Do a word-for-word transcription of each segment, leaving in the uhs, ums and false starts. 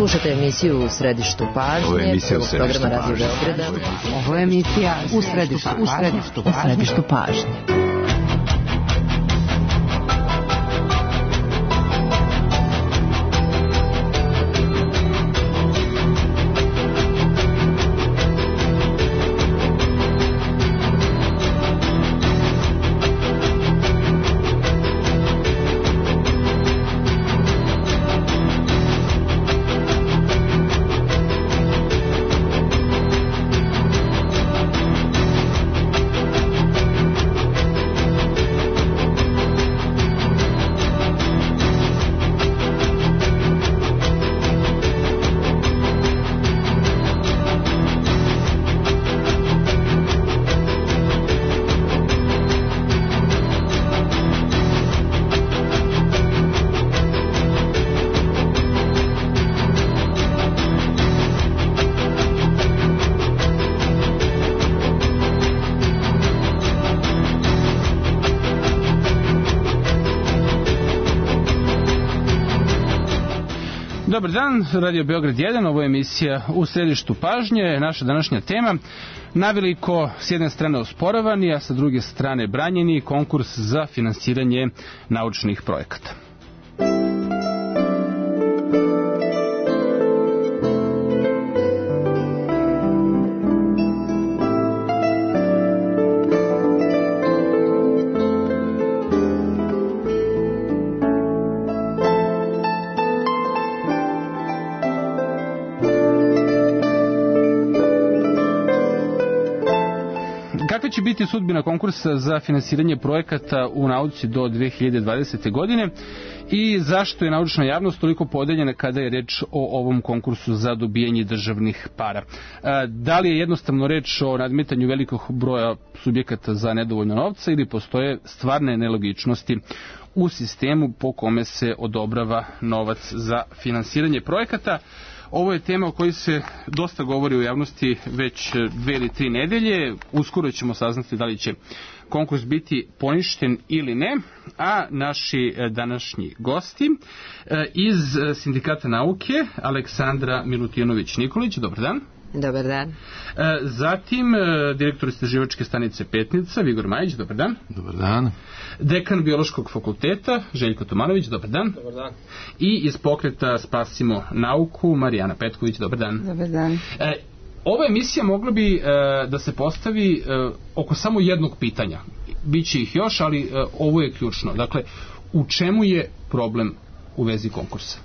Slušajte emisiju U središtu pažnje. Ovo je emisija U središtu programa Radio Beograda. Ovo je emisija U središtu, u središtu, u središtu pažnje. Dobar dan, Radio Beograd jedan, ovo je emisija U središtu pažnje. Naša današnja tema, naveliko s jedne strane osporavani, a sa druge strane branjeni konkurs za finansiranje naučnih projekata. Kakva će biti sudbina konkursa za finansiranje projekata u nauci do dve hiljade dvadesete. godine i zašto je naučna javnost toliko podeljena kada je reč o ovom konkursu za dobijanje državnih para? Da li je jednostavno reč o nadmetanju velikog broja subjekata za nedovoljno novca ili postoje stvarne nelogičnosti u sistemu po kome se odobrava novac za finansiranje projekata? Ovo je tema o kojoj se dosta govori u javnosti već dve ili tri nedelje. Uskoro ćemo saznati da li će konkurs biti poništen ili ne, a naši današnji gosti iz Sindikata nauke, Aleksandra Milutinović-Nikolić, dobar dan. Dobar dan. Zatim direktor istraživačke stanice Petnica, Vigor Majić, dobar dan. Dobar dan. Dekan Biološkog fakulteta, Željko Tomanović, dobar dan. Dobar dan. I iz pokreta Spasimo nauku, Marijana Petković, dobar dan. Dobar dan. E, ova emisija mogla bi e, da se postavi e, oko samo jednog pitanja. Biće ih još, ali e, ovo je ključno. Dakle, u čemu je problem u vezi konkursa?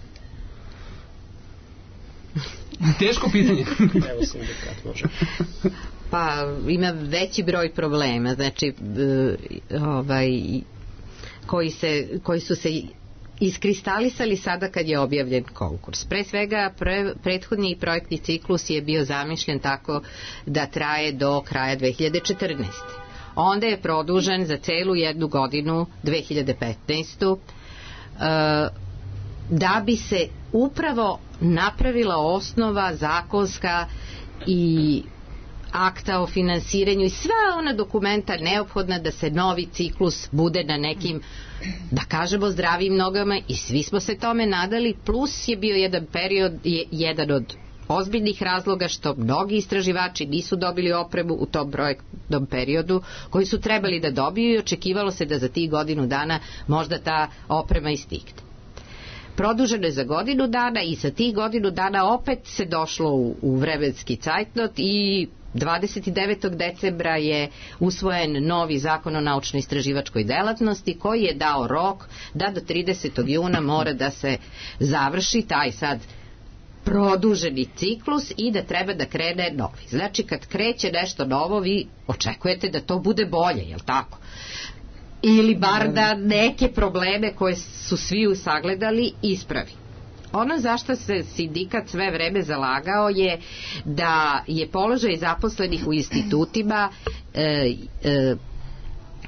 Teško pitanje. Evo sindikat može. Pa ima veći broj problema, znači ovaj, koji, se, koji su se iskristalisali sada kad je objavljen konkurs. Pre svega pre, prethodni projektni ciklus je bio zamišljen tako da traje do kraja dve hiljade četrnaeste. Onda je produžen za celu jednu godinu dve hiljade petnaeste. Uh, da bi se upravo napravila osnova zakonska i akta o finansiranju i sva ona dokumenta neophodna da se novi ciklus bude na nekim, da kažemo, zdravim nogama, i svi smo se tome nadali, plus je bio jedan period, jedan od ozbiljnih razloga što mnogi istraživači nisu dobili opremu u tom projektnom periodu koji su trebali da dobiju, i očekivalo se da za tih godinu dana možda ta oprema istigne. Produženo je za godinu dana i sa tih godinu dana opet se došlo u, u vremenski cajtnot i dvadeset devetog decembra je usvojen novi zakon o naučno-istraživačkoj delatnosti koji je dao rok da do tridesetog juna mora da se završi taj sad produženi ciklus i da treba da krene novi. Znači kad kreće nešto novo vi očekujete da to bude bolje, jel tako? Ili bar da neke probleme koje su svi sagledali ispravi. Ono za što se sindikat sve vreme zalagao je da je položaj zaposlenih u institutima e, e,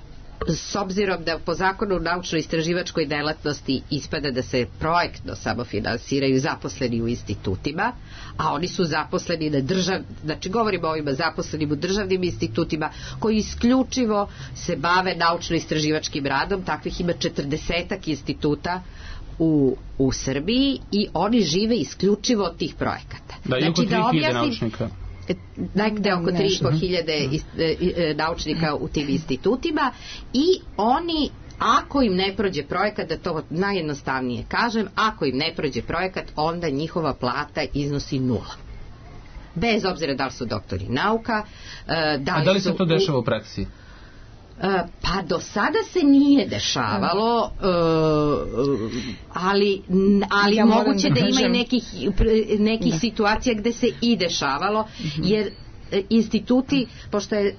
s obzirom da po zakonu o naučno-istraživačkoj delatnosti ispada da se projektno samo finansiraju zaposleni u institutima, a oni su zaposleni na držav, znači govorimo o ovima zaposlenim u državnim institutima koji isključivo se bave naučno-istraživačkim radom. Takvih ima četrdesetak instituta u, u Srbiji i oni žive isključivo od tih projekata. Da, i oko tri hiljade naučnika. Negde oko tri i po hiljade naučnika u tim institutima i oni, ako im ne prođe projekat, da to najjednostavnije kažem, ako im ne prođe projekat, onda njihova plata iznosi nula. Bez obzira da li su doktori nauka, da li, A da li se su to dešava u praksi? Pa do sada se nije dešavalo, ali, ali ja moguće da ima i nekih, nekih situacija gde se i dešavalo, jer instituti, pošto je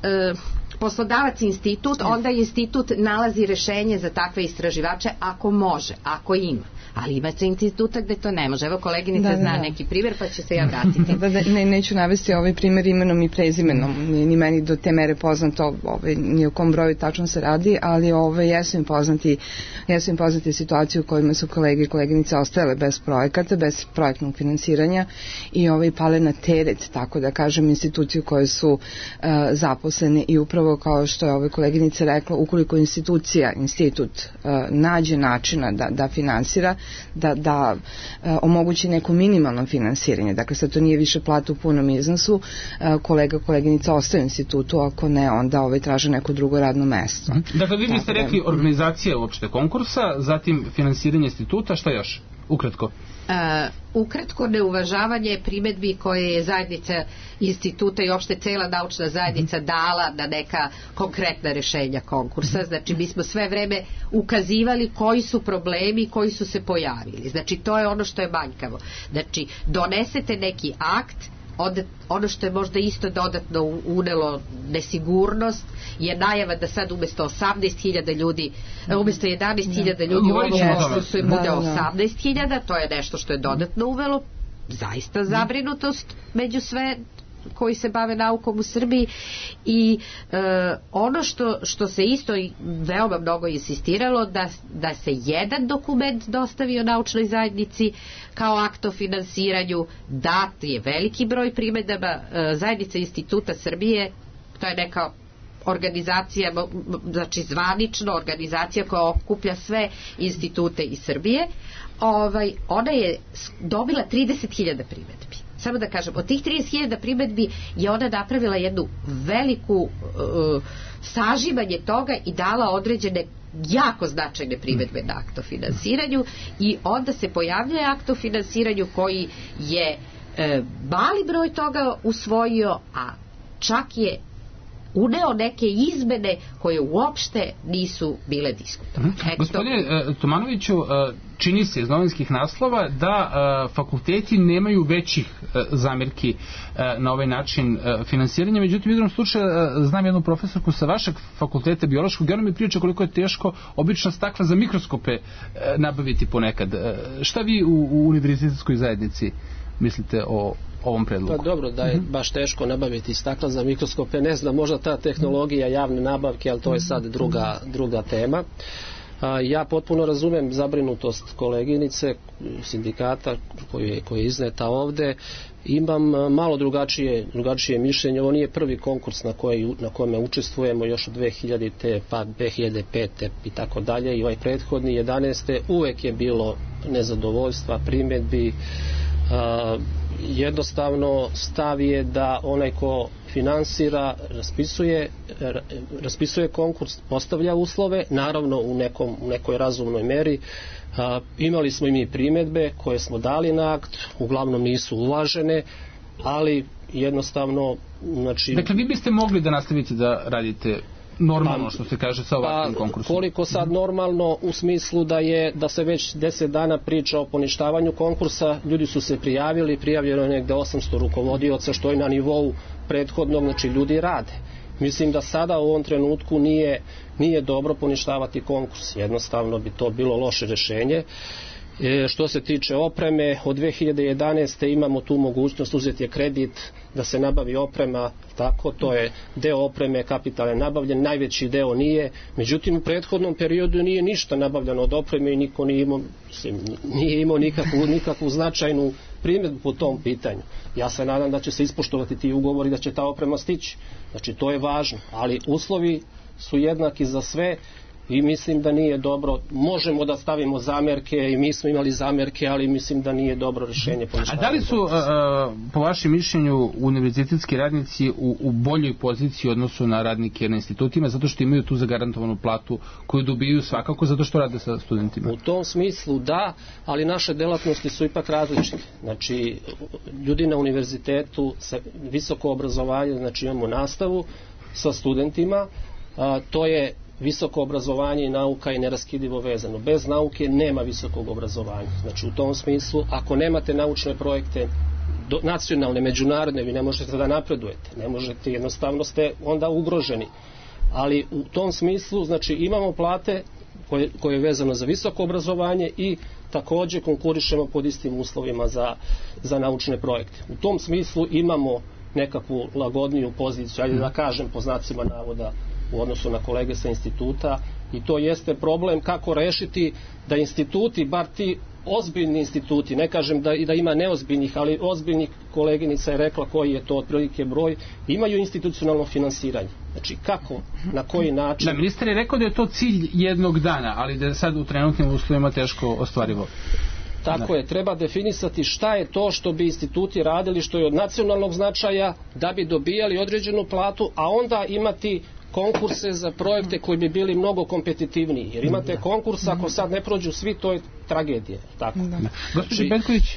poslodavac institut, onda institut nalazi rešenje za takve istraživače ako može, ako ima. Ali ima se instituta gde to ne može. Evo koleginica da, zna da. neki primjer, pa će se ja vratiti. Da, da, ne, neću navesti ovaj primjer imenom i prezimenom. Ni, ni meni do te mere poznato ovaj, ni o kom broju tačno se radi, ali ovaj, jesu im poznati, jesu im poznati situaciju u kojima su kolege i koleginice ostajale bez projekata, bez projektnog finansiranja i ovaj, pale na teret, tako da kažem, instituciju koje su uh, zaposlene i upravo kao što je ovaj koleginica rekla, ukoliko institucija, institut uh, nađe načina da, da finansira, da, da e, omogući neko minimalno finansiranje. Dakle, sad to nije više plata u punom iznosu, e, kolega, koleginica ostaje u institutu, ako ne, onda ovaj traže neko drugo radno mesto. Dakle, vi biste rekli organizacija uopšte konkursa, zatim finansiranje instituta, šta još? Ukratko. Uh, ukratko, neuvažavanje primedbi koje je zajednica instituta i opšte cela naučna zajednica mm-hmm. dala na neka konkretna rešenja konkursa. Znači, mi smo sve vreme ukazivali koji su problemi koji su se pojavili. Znači, to je ono što je manjkavo. Znači, donesete neki akt, od, ono što je možda isto dodatno unelo nesigurnost je najava da sad umesto osamnaest hiljada ljudi, umesto jedanaest hiljada ljudi u ovom konkursu im bude osamnaest hiljada, to je nešto što je dodatno uvelo zaista zabrinutost među sve koji se bave naukom u Srbiji i e, ono što, što se isto veoma mnogo insistiralo da, da se jedan dokument dostavi o naučnoj zajednici kao akt o finansiranju, dat je veliki broj primedaba. e, zajednica instituta Srbije, to je neka organizacija, znači zvanično organizacija koja okuplja sve institute iz Srbije, ovaj, ona je dobila trideset hiljada primedbi. Samo da kažem, od tih trideset hiljada primedbi je ona napravila jednu veliku uh, sažimanje toga i dala određene jako značajne primedbe na akt o finansiranju i onda se pojavljuje akt o finansiranju koji je uh, mali broj toga usvojio, a čak je uneo neke izmene koje uopšte nisu bile diskutovane. Mm-hmm. Gospodine uh, Tomanoviću, uh, čini se iz novinskih naslova da uh, fakulteti nemaju većih uh, zamirki uh, na ovaj način uh, finansiranja, međutim, u jednom slučaju uh, znam jednu profesorku sa vašeg fakulteta biološkog i ona mi priča koliko je teško obična stakla za mikroskope uh, nabaviti ponekad. Uh, šta vi u, u univerzitetskoj zajednici mislite o ovom predlogu? Pa dobro, da je baš teško nabaviti stakla za mikroskope, ne znam, možda ta tehnologija javne nabavke, ali to je sad druga, druga tema. Ja potpuno razumem zabrinutost koleginice sindikata koji je, koji je izneta ovde. Imam malo drugačije, drugačije mišljenje. Ovo nije prvi konkurs na, koji, na kome učestvujemo još od dve hiljadite pa dve hiljade pete i tako dalje i ovaj prethodni jedanaeste uvek je bilo nezadovoljstva, primedbi. Uh, jednostavno stav je da onaj ko finansira raspisuje, raspisuje konkurs, postavlja uslove, naravno u, nekom, u nekoj razumnoj meri. Uh, imali smo i mi primedbe koje smo dali na akt, uglavnom nisu uvažene, ali jednostavno znači... Dakle, vi biste mogli da nastavite da radite normalno, što se kaže, sa ovakvim pa, konkursom? Koliko sad normalno u smislu da je da se već deset dana priča o poništavanju konkursa, ljudi su se prijavili, prijavljeno je negde osamsto rukovodioca, što je na nivou prethodnog, znači ljudi rade. Mislim da sada u ovom trenutku nije, nije dobro poništavati konkurs, jednostavno bi to bilo loše rešenje. E, što se tiče opreme, od dve hiljade jedanaeste. imamo tu mogućnost, uzeti je kredit da se nabavi oprema, tako, to je deo opreme kapitalne nabavljen, najveći deo nije, međutim u prethodnom periodu nije ništa nabavljeno od opreme i niko nije imao, mislim, nije imao nikakvu, nikakvu značajnu primjedbu po tom pitanju. Ja se nadam da će se ispoštovati ti ugovori, da će ta oprema stići. Znači to je važno, ali uslovi su jednaki za sve i mislim da nije dobro. Možemo da stavimo zamerke i mi smo imali zamerke, ali mislim da nije dobro rješenje. A da li su, uh, po vašem mišljenju, univerzitetski radnici u, u boljoj poziciji u odnosu na radnike na institutima, zato što imaju tu zagarantovanu platu koju dobiju svakako zato što rade sa studentima? U tom smislu da, ali naše delatnosti su ipak različite. Znači, ljudi na univerzitetu sa visoko obrazovanje, znači imamo nastavu sa studentima, a, to je visoko obrazovanje i nauka je neraskidivo vezano. Bez nauke nema visokog obrazovanja. Znači u tom smislu, ako nemate naučne projekte do, nacionalne, međunarodne, vi ne možete da napredujete. Ne možete, jednostavno ste onda ugroženi. Ali u tom smislu, znači imamo plate koje, koje je vezano za visoko obrazovanje i također konkurišemo pod istim uslovima za, za naučne projekte. U tom smislu imamo nekakvu lagodniju poziciju, ajde da kažem po znacima navoda, u odnosu na kolege sa instituta, i to jeste problem kako rešiti da instituti, bar ti ozbiljni instituti, ne kažem da, da ima neozbiljnih, ali ozbiljnih, koleginica je rekla koji je to otprilike broj, imaju institucionalno finansiranje. Znači kako, na koji način... Da, ministar je rekao da je to cilj jednog dana, ali da je sad u trenutnim uslovima teško ostvarivo. Tako je, treba definisati šta je to što bi instituti radili, što je od nacionalnog značaja, da bi dobijali određenu platu, a onda imati konkurse za projekte koji bi bili mnogo kompetitivniji. Jer imate konkurs, ako sad ne prođu svi, to je tragedija. Tako. Gospođo Betković,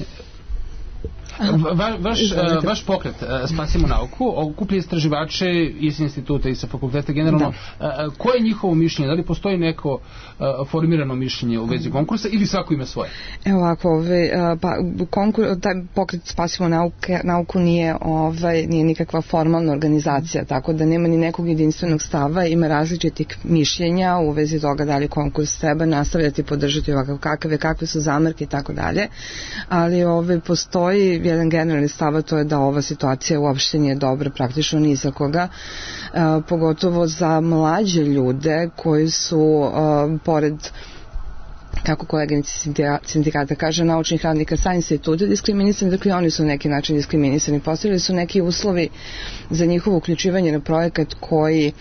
Va, vaš, uh, vaš pokret uh, Spasimo nauku okuplja istraživače iz instituta i sa fakulteta generalno. Uh, koje je njihovo mišljenje? Da li postoji neko uh, formirano mišljenje u vezi konkursa ili svako ima svoje? Evo ovako, ovaj, pa, konkur, taj pokret Spasimo nauke, nauku nije, ovaj, nije nikakva formalna organizacija, tako da nema ni nekog jedinstvenog stava, ima različitih mišljenja u vezi toga da li konkurs treba nastavljati, podržati ovakav kakave, kakve su zamerke i tako dalje, ali ovaj, postoji jedan generalni stav, to je da ova situacija uopšte nije dobra praktično ni za koga, e, pogotovo za mlađe ljude koji su e, pored, kako koleginici sindikata kaže, naučnih radnika sa instituta diskriminisani, dakle oni su na neki način diskriminisani. Postavili su neki uslovi za njihovo uključivanje na projekat koji,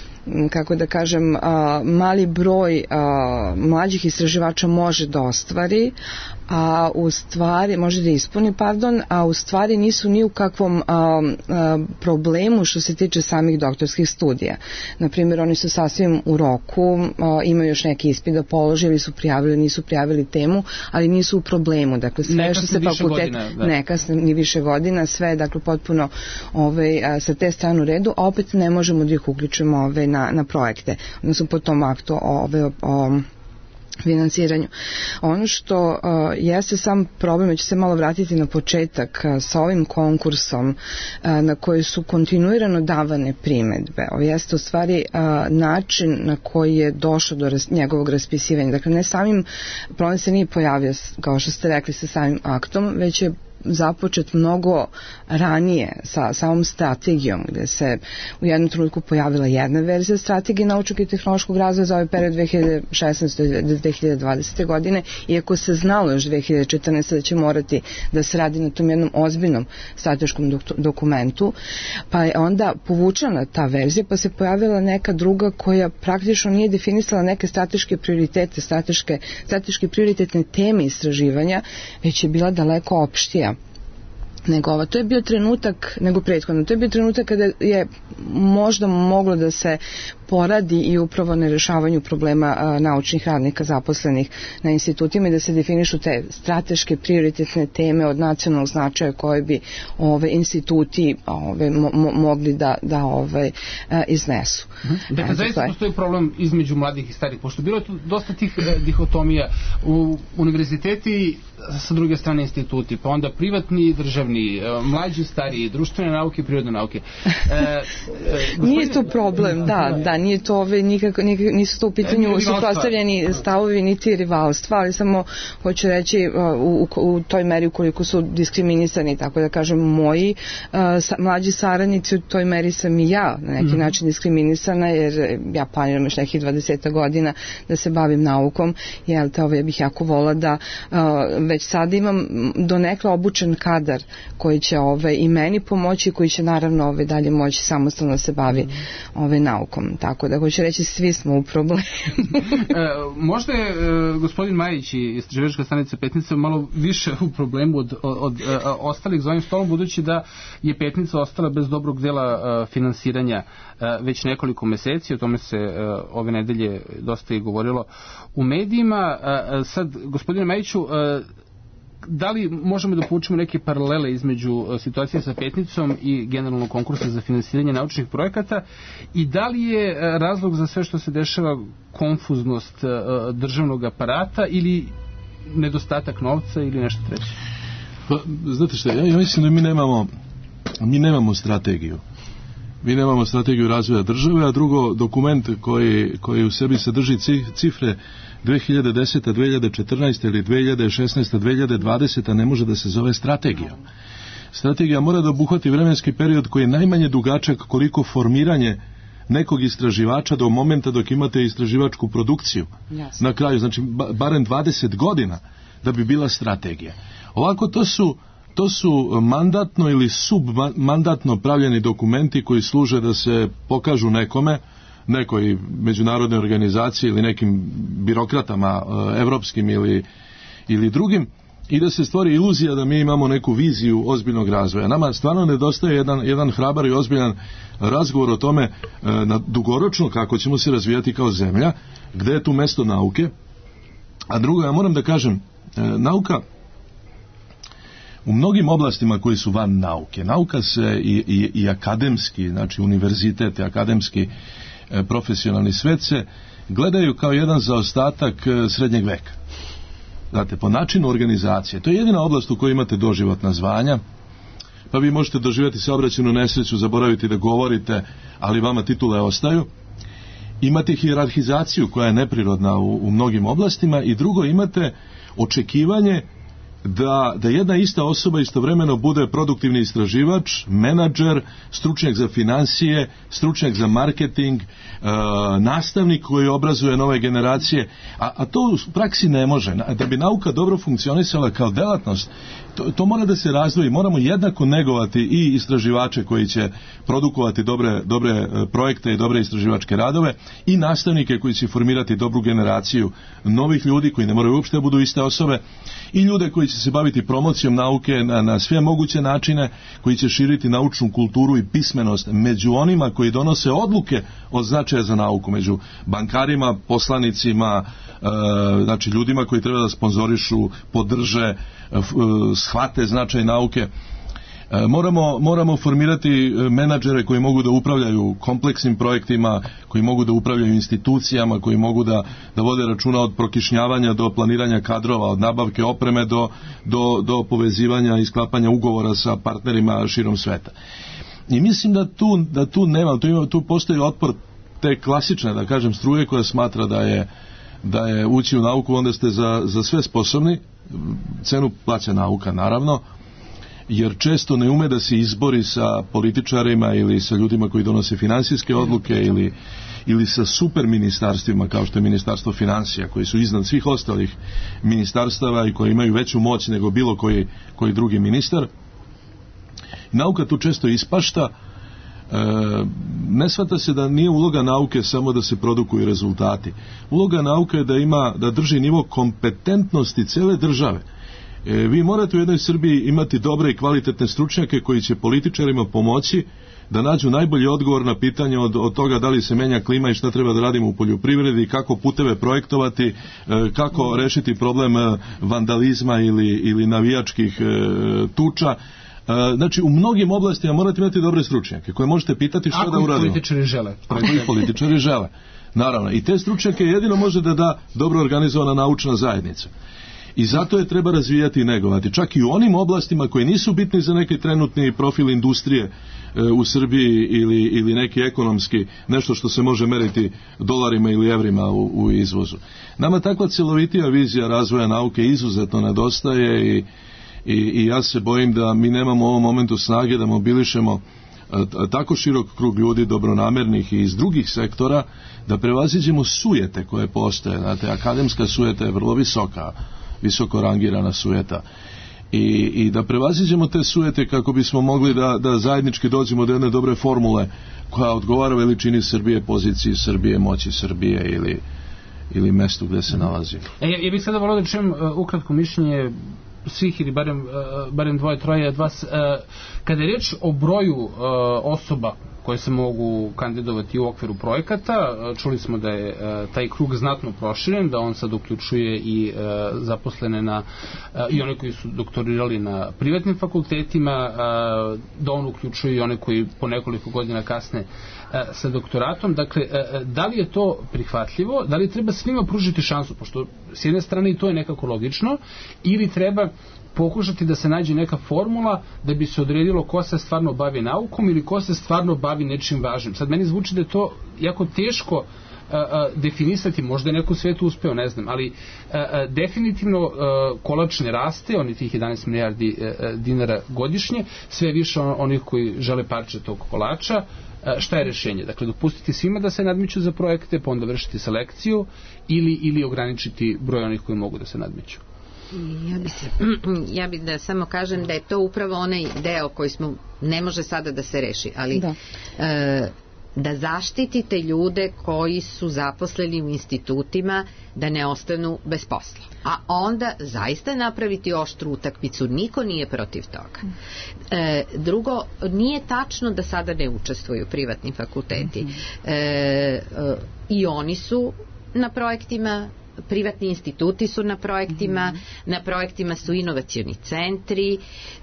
kako da kažem, a, mali broj a, mlađih istraživača može da ostvari, a u stvari, može da ispuni, pardon, a u stvari nisu ni u kakvom a, a, problemu što se tiče samih doktorskih studija. Naprimjer, oni su sasvim u roku, a, imaju još neki ispit da polože, ili su prijavili, nisu prijavili temu, ali nisu u problemu. Dakle, sve nekasne što se fakultet, nekasne ni više godina, sve, dakle, potpuno ovaj, a, sa te strane u redu, a opet ne možemo da ih uključimo ovaj, na, na projekte, odnosno po tom aktu ovaj, o, o finansiranju. Ono što uh, jeste sam problem, ja ću se malo vratiti na početak uh, sa ovim konkursom uh, na koji su kontinuirano davane primedbe. Ovo jeste u stvari uh, način na koji je došlo do ras, njegovog raspisivanja. Dakle, ne samim, problem se nije pojavio, kao što ste rekli, sa samim aktom, već je započet mnogo ranije sa samom strategijom, gde se u jednom trenutku pojavila jedna verzija strategije naučnog i tehnološkog razvoja za ovaj period dve hiljade šesnaeste do dve hiljade dvadesete godine, iako se znalo još dve hiljade četrnaeste da će morati da se radi na tom jednom ozbiljnom strateškom dok- dokumentu, pa je onda povučena ta verzija, pa se pojavila neka druga koja praktično nije definisala neke strateške prioritete, strateške, strateške prioritetne teme istraživanja, već je bila daleko opštija nego ova. To je bio trenutak, nego prethodno, to je bio trenutak kada je možda moglo da se poradi i upravo na rešavanju problema a, naučnih radnika zaposlenih na institutima i da se definišu te strateške prioritetne teme od nacionalnog značaja koje bi ove instituti ove, mo, mo, mogli da, da ove, a, iznesu. Mm-hmm. Dakle, zaista postoji problem između mladih i starih, pošto bilo je tu dosta tih dihotomija u univerziteti, sa druge strane instituti, pa onda privatni i državni, opredeljeni, mlađi, stariji, društvene nauke, prirodne nauke. E, e, gospodine... Nije to problem, da, da, nije to ove, nikako, nikako, nisu to u pitanju e, suprotstavljeni stavovi niti rivalstva, ali samo hoću reći u, u, u toj meri ukoliko su diskriminisani, tako da kažem, moji uh, sa, mlađi saradnici, u toj meri sam i ja na neki mm-hmm. način diskriminisana, jer ja planiram još nekih dvadeset godina da se bavim naukom, jel te, ove, ja bih jako vola da uh, već sad imam donekle obučen kadar koji će ove, i meni pomoći, koji će naravno ove, dalje moći samostalno se bavi mm-hmm. ove, naukom, tako da hoću reći svi smo u problemu. e, možda je e, gospodin Majić i istraživačka stanica Petnica malo više u problemu od, od, od e, ostalih za ovim stolom, budući da je Petnica ostala bez dobrog dela e, finansiranja e, već nekoliko meseci, o tome se e, ove nedelje dosta i govorilo u medijima. E, sad, gospodine Majiću, e, da li možemo da poučimo neke paralele između situacije sa Petnicom i generalnog konkursa za finansiranje naučnih projekata i da li je razlog za sve što se dešava konfuznost državnog aparata ili nedostatak novca ili nešto treće? Pa, znate šta, ja, ja mislim da mi nemamo mi nemamo strategiju. Mi nemamo strategiju razvoja države, a drugo, dokument koji, koji u sebi sadrži cifre dve hiljade desete, dve hiljade četrnaeste ili dve hiljade šesnaeste, dve hiljade dvadesete ne može da se zove strategijom. Strategija mora da obuhvati vremenski period koji je najmanje dugačak koliko formiranje nekog istraživača do momenta dok imate istraživačku produkciju. Yes. Na kraju, znači barem dvadeset godina da bi bila strategija. Ovako to su To su mandatno ili submandatno pravljeni dokumenti koji služe da se pokažu nekome, nekoj međunarodnoj organizaciji ili nekim birokratama evropskim ili, ili drugim, i da se stvori iluzija da mi imamo neku viziju ozbiljnog razvoja. Nama stvarno nedostaje jedan, jedan hrabar i ozbiljan razgovor o tome na dugoročno kako ćemo se razvijati kao zemlja, gde je tu mesto nauke. A drugo, ja moram da kažem, nauka u mnogim oblastima koji su van nauke, nauka se i, i, i akademski, znači univerzitet, akademski e, profesionalni svet se gledaju kao jedan zaostatak e, srednjeg veka. Znate, po načinu organizacije, to je jedina oblast u kojoj imate doživotna zvanja, pa vi možete doživjeti saobraćajnu nesreću, zaboraviti da govorite, ali vama titule ostaju. Imate hijerarhizaciju koja je neprirodna u, u mnogim oblastima i drugo, imate očekivanje da, da jedna ista osoba istovremeno bude produktivni istraživač, menadžer, stručnjak za financije, stručnjak za marketing, e, nastavnik koji obrazuje nove generacije, a, a to u praksi ne može. Da bi nauka dobro funkcionisala kao delatnost, to, to mora da se razvoji. Moramo jednako negovati i istraživače koji će produkovati dobre, dobre projekte i dobre istraživačke radove i nastavnike koji će formirati dobru generaciju novih ljudi koji ne moraju uopšte da budu iste osobe i ljude koji će se baviti promocijom nauke na, na sve moguće načine, koji će širiti naučnu kulturu i pismenost među onima koji donose odluke od značaja za nauku, među bankarima, poslanicima, e, znači ljudima koji treba da sponzorišu, podrže, e, shvate značaj nauke. E, moramo, moramo formirati menadžere koji mogu da upravljaju kompleksnim projektima, koji mogu da upravljaju institucijama, koji mogu da, da vode računa od prokišnjavanja do planiranja kadrova, od nabavke opreme do, do, do povezivanja i sklapanja ugovora sa partnerima širom sveta. I mislim da tu, da tu nema, tu, ima, tu postoji otpor te klasične, da kažem, struje koja smatra da je, da je ući u nauku, onda ste za, za sve sposobni, cenu plaća nauka naravno, jer često ne ume da se izbori sa političarima ili sa ljudima koji donose finansijske odluke ili, ili sa super ministarstvima kao što je Ministarstvo financija, koji su iznad svih ostalih ministarstava i koji imaju veću moć nego bilo koji, koji drugi ministar. Nauka tu često ispašta. E, ne shvata se da nije uloga nauke samo da se produkuju rezultati. Uloga nauke je da ima, da drži nivo kompetentnosti cele države. E, vi morate u jednoj Srbiji imati dobre i kvalitetne stručnjake koji će političarima pomoći da nađu najbolji odgovor na pitanje od, od toga da li se menja klima i šta treba da radimo u poljoprivredi, kako puteve projektovati, e, kako rešiti problem vandalizma ili, ili navijačkih e, tuča. Znači, u mnogim oblastima morate imati dobre stručnjake koje možete pitati što da uradimo. Ako i političari žele. Ako i političari žele. Naravno. I te stručnjake jedino može da da dobro organizovana naučna zajednica. I zato je treba razvijati i negovati. Čak i u onim oblastima koji nisu bitni za neki trenutni profil industrije e, u Srbiji ili, ili neki ekonomski, nešto što se može meriti dolarima ili evrima u, u izvozu. Nama takva cjelovitija vizija razvoja nauke izuzetno nedostaje i, i, i ja se bojim da mi nemamo u ovom momentu snage da mobilišemo tako širok krug ljudi dobronamernih i iz drugih sektora da prevaziđemo sujete koje postoje. Znate, akademska sujeta je vrlo visoka, visoko rangirana sujeta. I, i da prevaziđemo te sujete kako bismo mogli da, da zajednički dođemo do jedne dobre formule koja odgovara veličini Srbije, poziciji Srbije, moći Srbije ili, ili mestu gde se nalazi. E, ja, ja bih sada volio da čujem uh, ukratko mišljenje svih ili barem, uh, barem dvoje, troje od vas. Uh, kada je reč o broju uh, osoba koje se mogu kandidovati u okviru projekata, uh, čuli smo da je uh, taj krug znatno proširen, da on sad uključuje i uh, zaposlene na, uh, i one koji su doktorirali na privatnim fakultetima, uh, da on uključuje i one koji po nekoliko godina kasne sa doktoratom. Dakle, da li je to prihvatljivo, da li treba svima pružiti šansu, pošto s jedne strane i to je nekako logično, ili treba pokušati da se nađe neka formula da bi se odredilo ko se stvarno bavi naukom ili ko se stvarno bavi nečim važnim. Sad meni zvuči da je to jako teško a, a, definisati, možda je neko u svetu uspeo, ne znam, ali a, a, definitivno a, kolač ne raste, oni tih jedanaest milijardi a, dinara godišnje, sve više on, onih koji žele parče tog kolača. Šta je rešenje? Dakle, dopustiti svima da se nadmiću za projekte, pa onda vršiti selekciju ili, ili ograničiti broj onih koji mogu da se nadmiću? Ja bi, se, ja bi da samo kažem da je to upravo onaj deo koji smo, ne može sada da se reši, ali da, e, da zaštitite ljude koji su zaposleni u institutima da ne ostanu bez posla. A onda zaista napraviti oštru utakmicu, niko nije protiv toga. E, drugo, nije tačno da sada ne učestvuju privatni fakulteti. E, e, I oni su na projektima, privatni instituti su na projektima, mm-hmm. na projektima su inovacioni centri,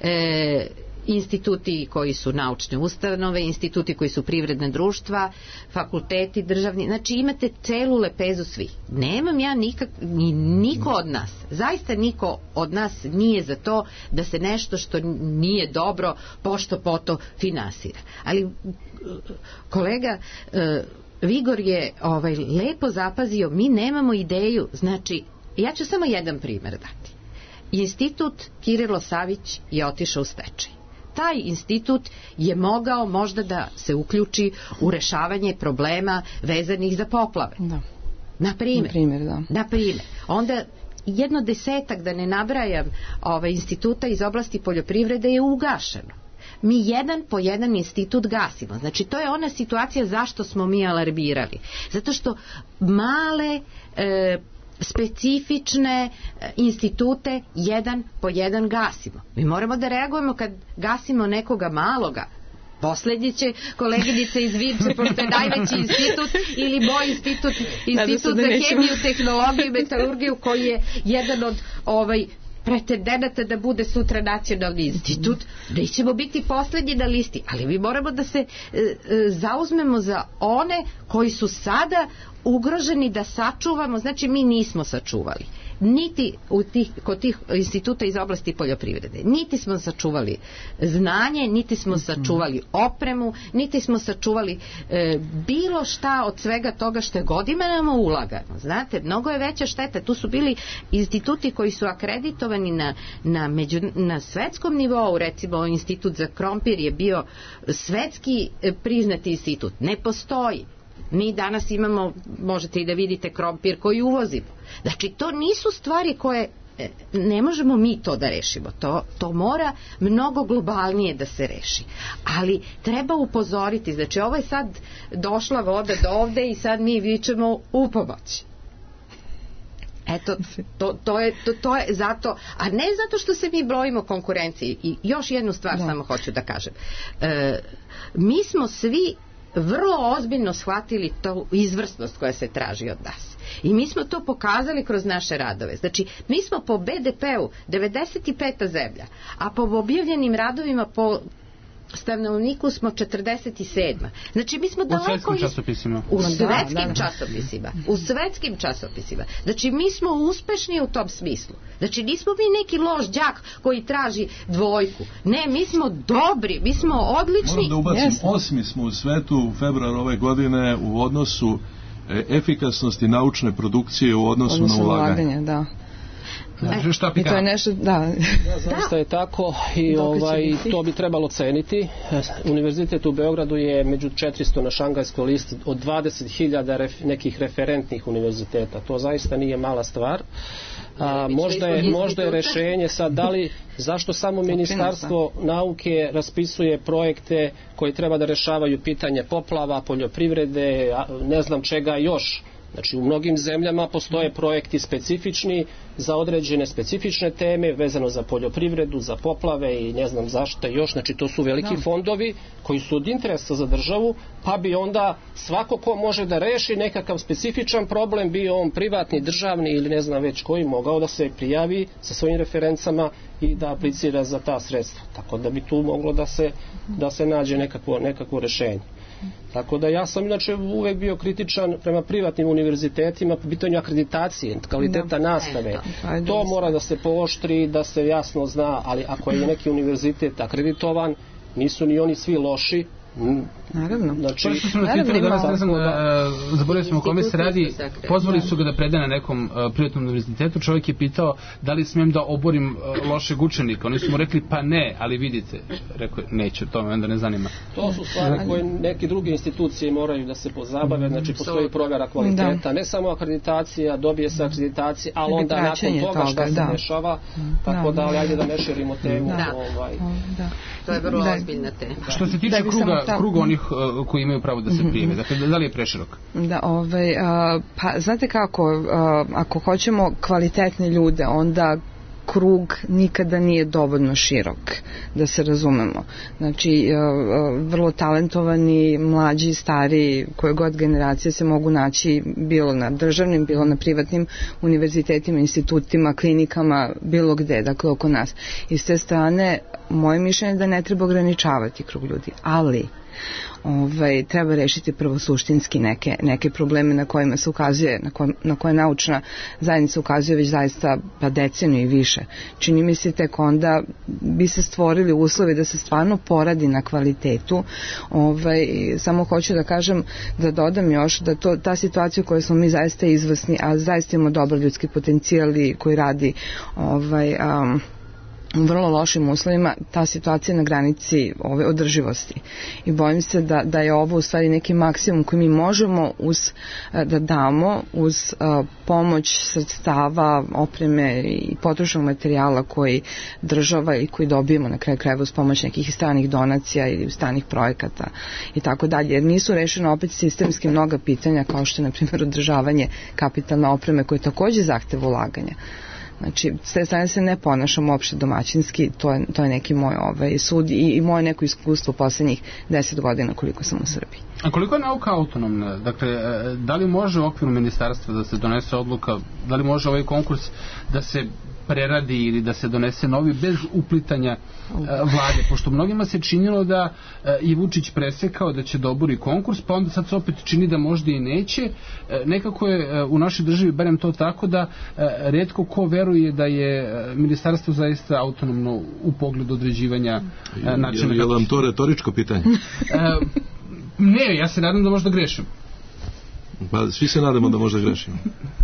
e, instituti koji su naučne ustanove, instituti koji su privredne društva, fakulteti državni, znači imate celu lepezu svih. Nemam ja nikak, ni, niko od nas, zaista niko od nas nije za to da se nešto što nije dobro pošto poto finansira. Ali kolega Vigor je ovaj, lepo zapazio, mi nemamo ideju, znači ja ću samo jedan primer dati. Institut Kirilo Savić je otišao u stečaj. Taj institut je mogao možda da se uključi u rešavanje problema vezanih za poplave. Da. Na primjer. Na primjer, da. Na primjer. Onda jedno desetak, da ne nabrajam, ovaj, instituta iz oblasti poljoprivrede je ugašeno. Mi jedan po jedan institut gasimo. Znači, to je ona situacija zašto smo mi alarmirali. Zato što male e, specifične institute jedan po jedan gasimo. Mi moramo da reagujemo kad gasimo nekoga maloga. Poslednji će koleginica iz Vinče, pošto je najveći institut, ili moj institut, institut za hemiju, tehnologiju i metalurgiju, koji je jedan od ovaj pretendenata da bude sutra nacionalni institut, nećemo biti poslednji na listi, ali mi moramo da se e, e, zauzmemo za one koji su sada ugroženi, da sačuvamo, znači mi nismo sačuvali niti u tih, kod tih instituta iz oblasti poljoprivrede, niti smo sačuvali znanje, niti smo sačuvali opremu, niti smo sačuvali e, bilo šta od svega toga što je godinama ulagano. Znate, mnogo je veća šteta. Tu su bili instituti koji su akreditovani na, na, među, na svetskom nivou, recimo institut za krompir je bio svetski priznati institut. Ne postoji. Mi danas imamo, možete i da vidite, krompir koji uvozimo. Znači, to nisu stvari koje, ne možemo mi to da rešimo. To, to mora mnogo globalnije da se reši. Ali treba upozoriti, znači ovo je sad došla voda do ovde i sad mi vičemo u pomoć. Eto, to, to, je, to, to je zato, a ne zato što se mi brojimo konkurenciji. I još jednu stvar da. samo hoću da kažem. E, mi smo svi vrlo ozbiljno shvatili tu izvrsnost koja se traži od nas. I mi smo to pokazali kroz naše radove. Znači, mi smo po be de pe u devedeset peta zemlja, a po objavljenim radovima po stanovniku smo četrdeset sedma. Znači mi smo daleko... U svetskim časopisima. U svetskim časopisima. U svetskim časopisima. Znači mi smo uspešni u tom smislu. Znači nismo mi neki loš đak koji traži dvojku. Ne, mi smo dobri, mi smo odlični. Moram da ubacim, osmi smo u svetu u februar ove godine u odnosu efikasnosti naučne produkcije u odnosu, odnosu na ulaganje. ulaganje da. Da, što I to je nešto, da. Ja, zaista je tako i ovaj, to bi trebalo ceniti. Univerzitet u Beogradu je među četiristo na šangajskoj listi od dvadeset hiljada ref, nekih referentnih univerziteta. To zaista nije mala stvar. A, možda je, možda je rešenje sad da li, zašto samo Ministarstvo nauke raspisuje projekte koji treba da rešavaju pitanje poplava, poljoprivrede, ne znam čega još. Znači u mnogim zemljama postoje projekti specifični za određene specifične teme vezano za poljoprivredu, za poplave i ne znam zašto još. Znači to su veliki fondovi koji su od interesa za državu, pa bi onda svako ko može da reši nekakav specifičan problem, bio on privatni, državni ili ne znam već koji, mogao da se prijavi sa svojim referencama i da aplicira za ta sredstva. Tako da bi tu moglo da se, da se nađe nekakvo, nekakvo rešenje. Tako da ja sam inače uvek bio kritičan prema privatnim univerzitetima po pitanju akreditacije, kvaliteta da. nastave. To mora da se pooštri, da se jasno zna, ali ako je neki univerzitet akreditovan, nisu ni oni svi loši. Naravno. Znači, to što smo na Twitteru danas, ne znam, zaboravili smo o kome se radi, pozvali su ga da preda na nekom uh, privatnom univerzitetu, čovjek je pitao da li smijem da oborim uh, lošeg učenika, oni su mu rekli pa ne, ali vidite, rekao je neću, to me onda ne zanima. To su stvari koje neke druge institucije moraju da se pozabave, znači postoji provjera kvaliteta, da. Ne samo akreditacija, dobije se akreditacija, ali onda nakon toga šta se dešava, tako da, ali ajde da ne širimo temu. Ovaj. To je vrlo ozbiljna tema. Što se tiče kruga krug onih uh, koji imaju pravo da se prime. Dakle, da li je preširok? Da, ovaj, uh, pa znate kako, uh, ako hoćemo kvalitetne ljude, onda krug nikada nije dovoljno širok, da se razumemo. Znači, vrlo talentovani, mlađi, stari, koje god generacije se mogu naći bilo na državnim, bilo na privatnim univerzitetima, institutima, klinikama, bilo gde, dakle oko nas. I s te strane, moje mišljenje je da ne treba ograničavati krug ljudi, ali Ovaj, treba rešiti prvo suštinski neke, neke probleme na kojima se ukazuje, na, ko, na koje naučna zajednica ukazuje već zaista pa deceniju i više. Čini mi se tek onda bi se stvorili uslovi da se stvarno poradi na kvalitetu. Ovaj, samo hoću da kažem, da dodam još da to, ta situacija u kojoj smo mi zaista izvrsni, a zaista imamo dobar ljudski potencijal koji radi ovaj, um, u vrlo lošim uslovima, ta situacija na granici ove održivosti. I bojim se da, da je ovo u stvari neki maksimum koji mi možemo uz, da damo uz uh, pomoć sredstava, opreme i potrošnog materijala koji država i koji dobijemo na kraju krajeva uz pomoć nekih stranih donacija ili stranih projekata i tako dalje. Jer nisu rešeno opet sistemski mnoga pitanja kao što je na primjer održavanje kapitalne opreme koje takođe zahteva ulaganja. Znači, s te strane se ne ponašam uopšte domaćinski, to je, to je neki moj ovaj, sud i, i moje neko iskustvo poslednjih deset godina koliko sam u Srbiji. A koliko je nauka autonomna? Dakle, da li može u okviru ministarstva da se donese odluka, da li može ovaj konkurs da se preradi ili da se donese novi bez uplitanja uh, vlade, pošto mnogima se činilo da uh, i Vučić presekao da će da obori konkurs, pa onda sad se opet čini da možda i neće. Uh, nekako je uh, u našoj državi barem to tako da uh, retko ko veruje da je uh, ministarstvo zaista autonomno u pogledu određivanja uh, načina. Je, je li vam to retoričko pitanje? uh, ne, ja se nadam da možda grešim. Pa svi se nadamo da možda grešimo.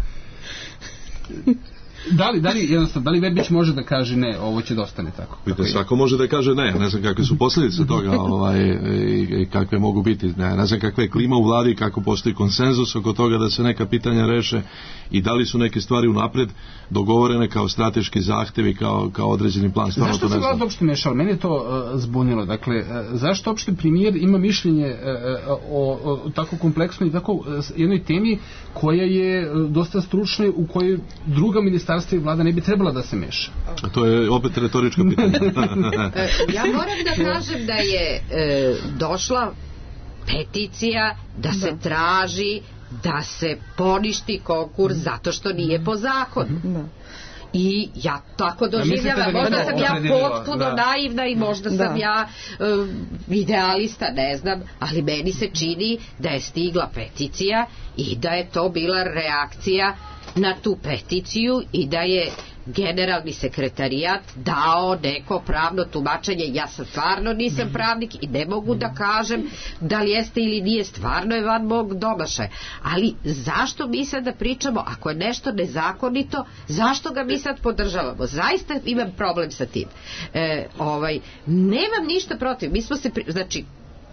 Da li, da li, jednostavno, da li Verbić može da kaže ne, ovo će da ostane tako? Vidite, svako može da kaže ne, ne znam kakve su posljedice toga ovaj, i, i kakve mogu biti, ne, ne znam kakva je klima u vladi, kako postoji konsenzus oko toga da se neka pitanja reše i da li su neke stvari unapred dogovorene kao strateški zahtevi, kao, kao određeni plan. Stvarno zašto se vlada uopšte mešala? Meni je to uh, zbunilo. Dakle, uh, zašto uopšte premijer ima mišljenje uh, o, o tako kompleksnoj i tako uh, jednoj temi koja je uh, dosta stručna, u kojoj druga ministarstva i vlada ne bi trebala da se meša? A to je opet retoričko pitanje. Ja moram da kažem da je e, došla peticija da, da se traži da se poništi konkurs zato što nije po zakonu. Da. I ja tako doživljavam, možda sam ja potpuno da. naivna i možda sam da. ja uh, idealista, ne znam, ali meni se čini da je stigla peticija i da je to bila reakcija na tu peticiju i da je generalni sekretarijat dao neko pravno tumačenje. Ja sam stvarno nisam pravnik i ne mogu da kažem da li jeste ili nije, stvarno je van mog domašaja. Ali zašto mi sad da pričamo, ako je nešto nezakonito, zašto ga mi sad podržavamo? Zaista imam problem sa tim. E, ovaj, nemam ništa protiv. Mi smo se, pri... znači,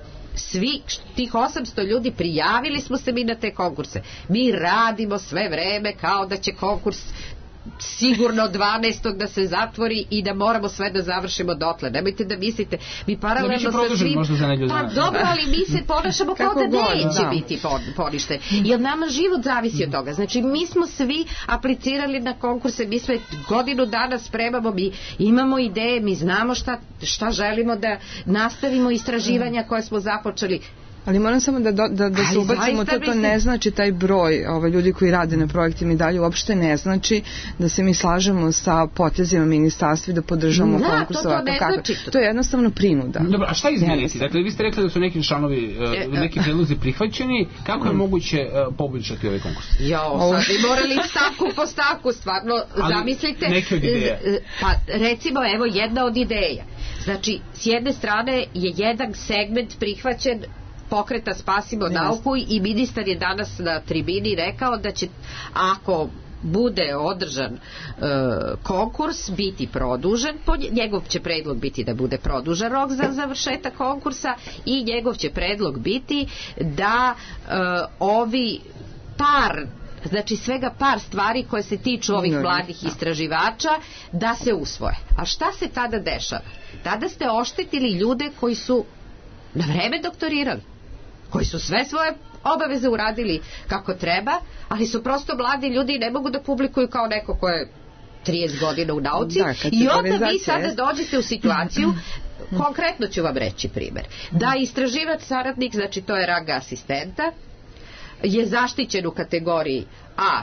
svi tih osamsto ljudi prijavili smo se mi na te konkurse. Mi radimo sve vreme kao da će konkurs sigurno dvanaestog da se zatvori i da moramo sve da završimo dotle. Nemojte da mislite, mi paralelno sa svim... Pa dobro, ali mi se ponašamo kao da neće da. biti poništen. Jer nama život zavisi od toga. Znači, mi smo svi aplicirali na konkurse, mi sve godinu dana spremamo, mi imamo ideje, mi znamo šta, šta želimo da nastavimo istraživanja koje smo započeli. Ali moram samo da, da, da se ubacimo, to, to ne znači taj broj ovaj, ljudi koji rade na projektima i dalje uopšte ne znači da se mi slažemo sa potezima ministarstva i da podržamo da, konkurs to, to, ne znači to. to je jednostavno prinuda. Dobro, a šta izmeniti? Dakle, vi ste rekli da su neki članovi, uh, neki predlozi prihvaćeni, kako je mm. moguće uh, poboljšati ovaj konkurs? Jo, sad bi morali stavku po stavku, stvarno, ali zamislite. Neke od ideja. Pa, recimo, evo, jedna od ideja. Znači, s jedne strane je jedan segment prihvaćen pokreta Spasimo nauku i ministar je danas na tribini rekao da će, ako bude održan e, konkurs, biti produžen, njegov će predlog biti da bude produžen rok za završetak konkursa i njegov će predlog biti da e, ovi par, znači svega par stvari koje se tiču ovih mladih istraživača da se usvoje. A šta se tada dešava? Tada ste oštetili ljude koji su na vreme doktorirali, koji su sve svoje obaveze uradili kako treba, ali su prosto mladi ljudi i ne mogu da publikuju kao neko ko je trideset godina u nauci. Da, i onda vi sada dođete u situaciju, konkretno ću vam reći primjer, da istraživač saradnik, znači to je rang asistenta, je zaštićen u kategoriji A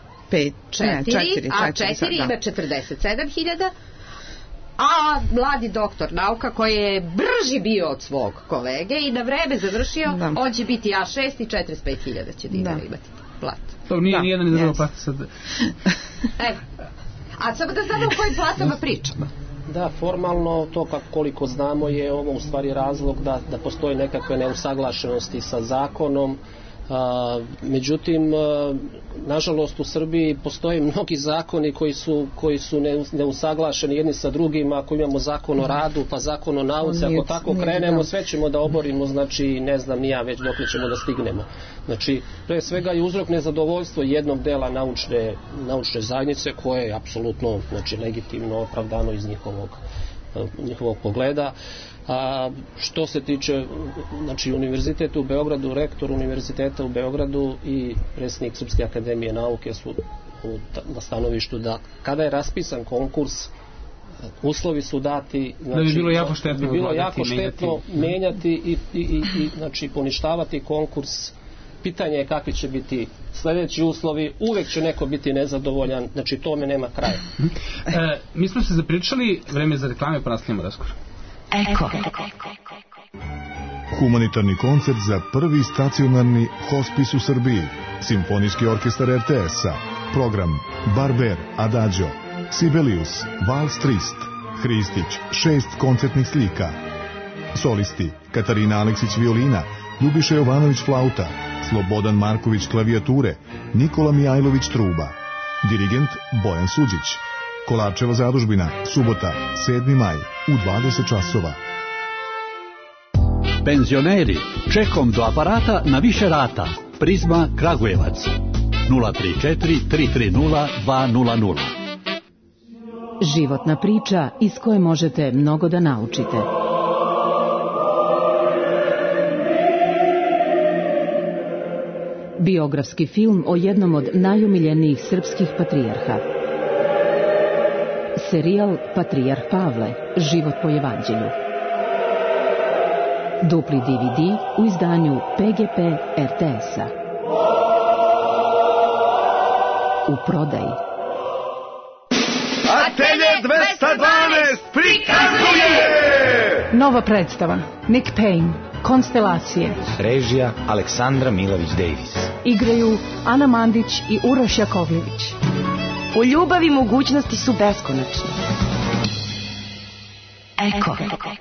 četiri, A četiri ima četrdeset sedam hiljada, a mladi doktor nauka koji je brži bio od svog kolege i na vreme završio, da. on će biti A šest i četrdeset pet hiljada će dinara da. imati plat. To nije nijedan ne znamo plati sad. Evo. A samo da znamo o kojim platama pričamo. Da, formalno to koliko znamo je ovo u stvari razlog da, da postoje nekakve neusaglašenosti sa zakonom. A, međutim, a, nažalost u Srbiji postoje mnogi zakoni koji su, koji su neusaglašeni jedni sa drugim. Ako imamo zakon o radu pa zakon o nauci, ako tako krenemo, sve ćemo da oborimo, znači ne znam ni ja već dok ćemo da stignemo. Znači, pre svega je uzrok nezadovoljstvo jednog dela naučne, naučne zajednice koje je apsolutno, znači, legitimno opravdano iz njihovog, njihovog pogleda. A što se tiče, znači, univerziteta u Beogradu, rektor univerziteta u Beogradu i predsjednik Srpske akademije nauke su u, na stanovištu da kada je raspisan konkurs, uslovi su dati, znači, da bi bilo jako štetno, bi bilo jako štetno menjati i, i, i, i znači, poništavati konkurs. Pitanje je kakvi će biti sljedeći uslovi, uvek će neko biti nezadovoljan, znači tome nema kraja. E, mi smo se zapričali, vreme za reklame, pa nastavljamo razgovor. Eko. Humanitarni koncert za prvi stacionarni hospis u Srbiji. Simfonijski orkestar er te es-a. Program Barber, Adagio, Sibelius, Vals Trist, Hristić, šest koncertnih slika. Solisti Katarina Aleksić violina, Ljubiša Jovanović flauta, Slobodan Marković klavijature, Nikola Mijajlović truba. Dirigent Bojan Suđić. Kolarčeva zadužbina, subota, sedmi maj, u dvadeset časova. Penzioneri, čekom do aparata na više rata. Prizma Kragujevac. nula tri četiri tri tri nula dva nula nula. Životna priča iz koje možete mnogo da naučite. Biografski film o jednom od najomiljenijih srpskih patrijarha. Serijal Patrijarh Pavle, život po evanđelju. Dupli de ve de u izdanju pe ge pe er te es-a. U prodaji. Obitelje dvesta dvanaest prikazuje nova predstava Nick Payne, Konstelacije. Režija Aleksandra Milović-Davis. Igraju Ana Mandić i Uroš Jakovljević. U ljubavi mogućnosti su beskonačne. Eko.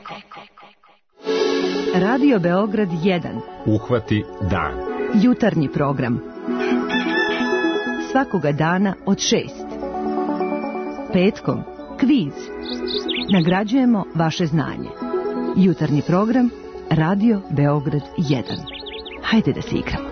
Radio Beograd jedan. Uhvati dan. Jutarnji program. Svakoga dana od šest. Petkom kviz. Nagrađujemo vaše znanje. Jutarnji program Radio Beograd jedan. Hajde da se igramo.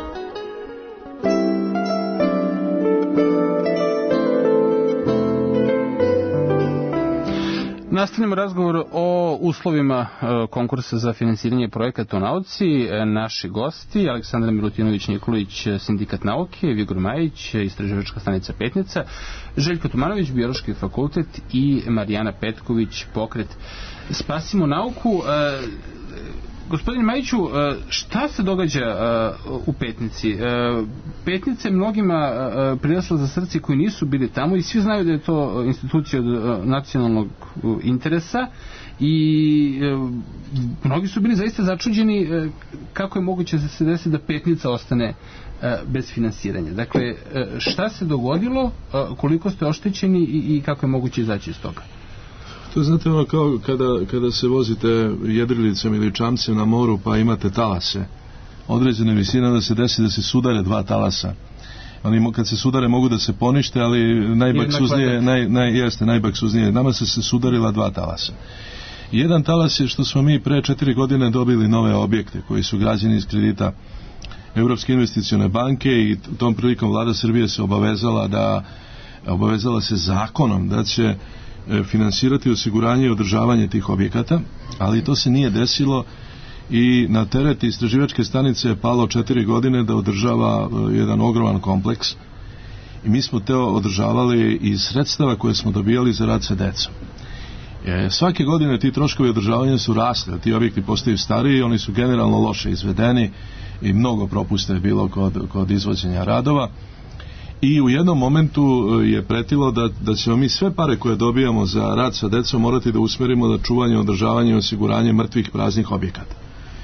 Nastavljamo razgovor o uslovima konkursa za finansiranje projekata u nauci. Naši gosti, Aleksandra Milutinović-Nikolić, Sindikat nauke, Vigor Majić, Istraživačka stanica Petnica, Željko Tomanović, Biološki fakultet i Marijana Petković, Pokret Spasimo nauku. Gospodine Majiću, šta se događa u Petnici? Petnica je mnogima prirasla za srce koji nisu bili tamo i svi znaju da je to institucija od nacionalnog interesa i mnogi su bili zaista začuđeni kako je moguće da se desi da Petnica ostane bez finansiranja. Dakle, šta se dogodilo, koliko ste oštećeni i kako je moguće izaći iz toga? To je, znate, ono kao kada, kada se vozite jedrilicom ili čamcem na moru pa imate talase određene visine, da se desi da se sudare dva talasa. Oni kad se sudare mogu da se ponište, ali najbaksuznije, naj, naj, jeste, najbaksuznije. Nama se se sudarila dva talasa. Jedan talas je što smo mi pre četiri godine dobili nove objekte koji su građeni iz kredita Evropske investicione banke i tom prilikom vlada Srbije se obavezala da obavezala se zakonom da će finansirati osiguranje i održavanje tih objekata, ali to se nije desilo i na teret istraživačke stanice je palo četiri godine da održava jedan ogroman kompleks i mi smo te održavali iz sredstava koje smo dobijali za rad sa decom. E, svake godine ti troškovi održavanja su rasli, ti objekti postaju stariji, oni su generalno loše izvedeni i mnogo propusta je bilo kod, kod izvođenja radova. I u jednom momentu je pretilo da, da ćemo mi sve pare koje dobijamo za rad sa decom morati da usmerimo da čuvanje, održavanje i osiguranje mrtvih praznih objekata.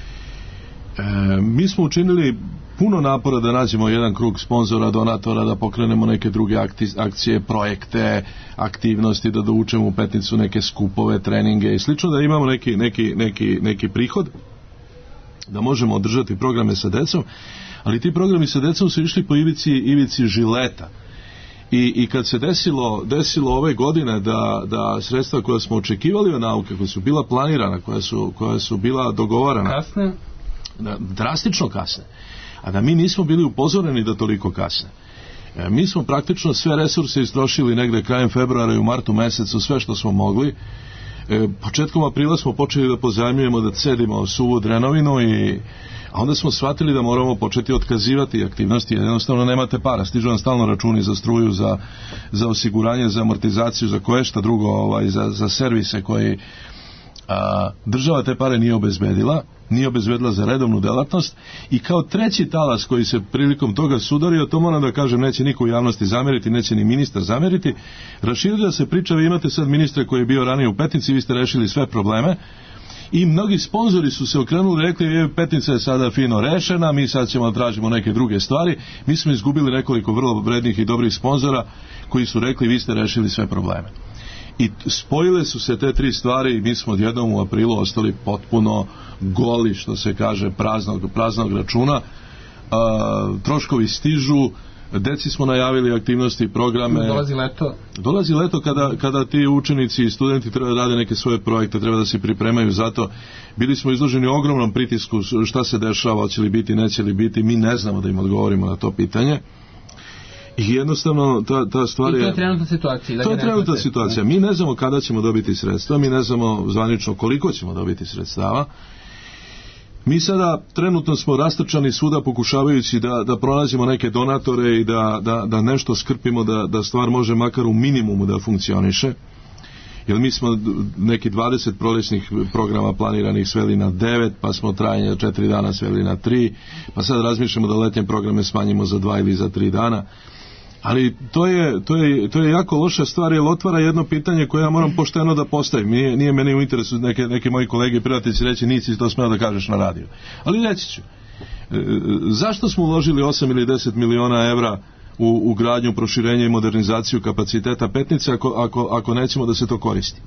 E, mi smo učinili puno napora da nađemo jedan krug sponzora, donatora, da pokrenemo neke druge akcije, projekte, aktivnosti, da dovučemo u Petnicu neke skupove, treninge i slično, da imamo neki, neki, neki, neki prihod, da možemo održati programe sa decom. Ali ti programi sa decom su išli po ivici, ivici žileta. I, i kad se desilo, desilo ove godine da, da sredstva koja smo očekivali od nauke, koja su bila planirana, koja su, koja su bila dogovarana, kasne, da, drastično kasne, a da mi nismo bili upozoreni da toliko kasne. E, mi smo praktično sve resurse istrošili negde krajem februara i u martu mesecu, sve što smo mogli. E, početkom aprila smo počeli da pozajmljujemo, da cedimo suvu drenovinu i a onda smo shvatili da moramo početi otkazivati aktivnosti, jer jednostavno nemate para, stižu vam stalno računi za struju, za, za osiguranje, za amortizaciju, za koje šta drugo, ovaj, za, za servise koji a, država te pare nije obezbedila, nije obezbedila za redovnu delatnost i kao treći talas koji se prilikom toga sudario, to moram da kažem, neće niko u javnosti zameriti, neće ni ministar zameriti, raširila se priča, vi imate sad ministra koji je bio ranije u Petnici, vi ste rešili sve probleme, i mnogi sponzori su se okrenuli i rekli, je, Petnica je sada fino rešena, mi sad ćemo da tražimo neke druge stvari. Mi smo izgubili nekoliko vrlo vrednih i dobrih sponzora koji su rekli, vi ste rešili sve probleme. I spojile su se te tri stvari i mi smo odjednom u aprilu ostali potpuno goli, što se kaže, praznog, praznog računa. A, troškovi stižu, deci smo najavili aktivnosti i programe. Dolazi leto. Dolazi leto kada, kada ti učenici i studenti treba da rade neke svoje projekte, treba da se pripremaju za to. Bili smo izloženi ogromnom pritisku šta se dešava, hoće li biti, neće li biti, mi ne znamo da im odgovorimo na to pitanje. I jednostavno ta, ta stvar je... I to je trenutna situacija. To je trenutna situacija. Mi ne znamo kada ćemo dobiti sredstva, mi ne znamo zvanično koliko ćemo dobiti sredstava. Mi sada trenutno smo rastrčani svuda pokušavajući da, da pronađemo neke donatore i da, da, da nešto skrpimo, da, da stvar može makar u minimumu da funkcioniše. Jer mi smo neki dvadeset prolećnih programa planiranih sveli na devet, pa smo trajanje četiri dana sveli na tri, pa sad razmišljamo da letnje programe smanjimo za dva ili za tri dana. Ali to je, to je, to je jako loša stvar, jer otvara jedno pitanje koje ja moram pošteno da postavim. Nije, nije meni u interesu neke, neke moji kolege i prijatelji reći nisi to smeo da kažeš na radiju. Ali reći ću. E, zašto smo uložili osam ili deset miliona evra u, u gradnju, proširenje i modernizaciju kapaciteta Petnice ako, ako, ako nećemo da se to koristi?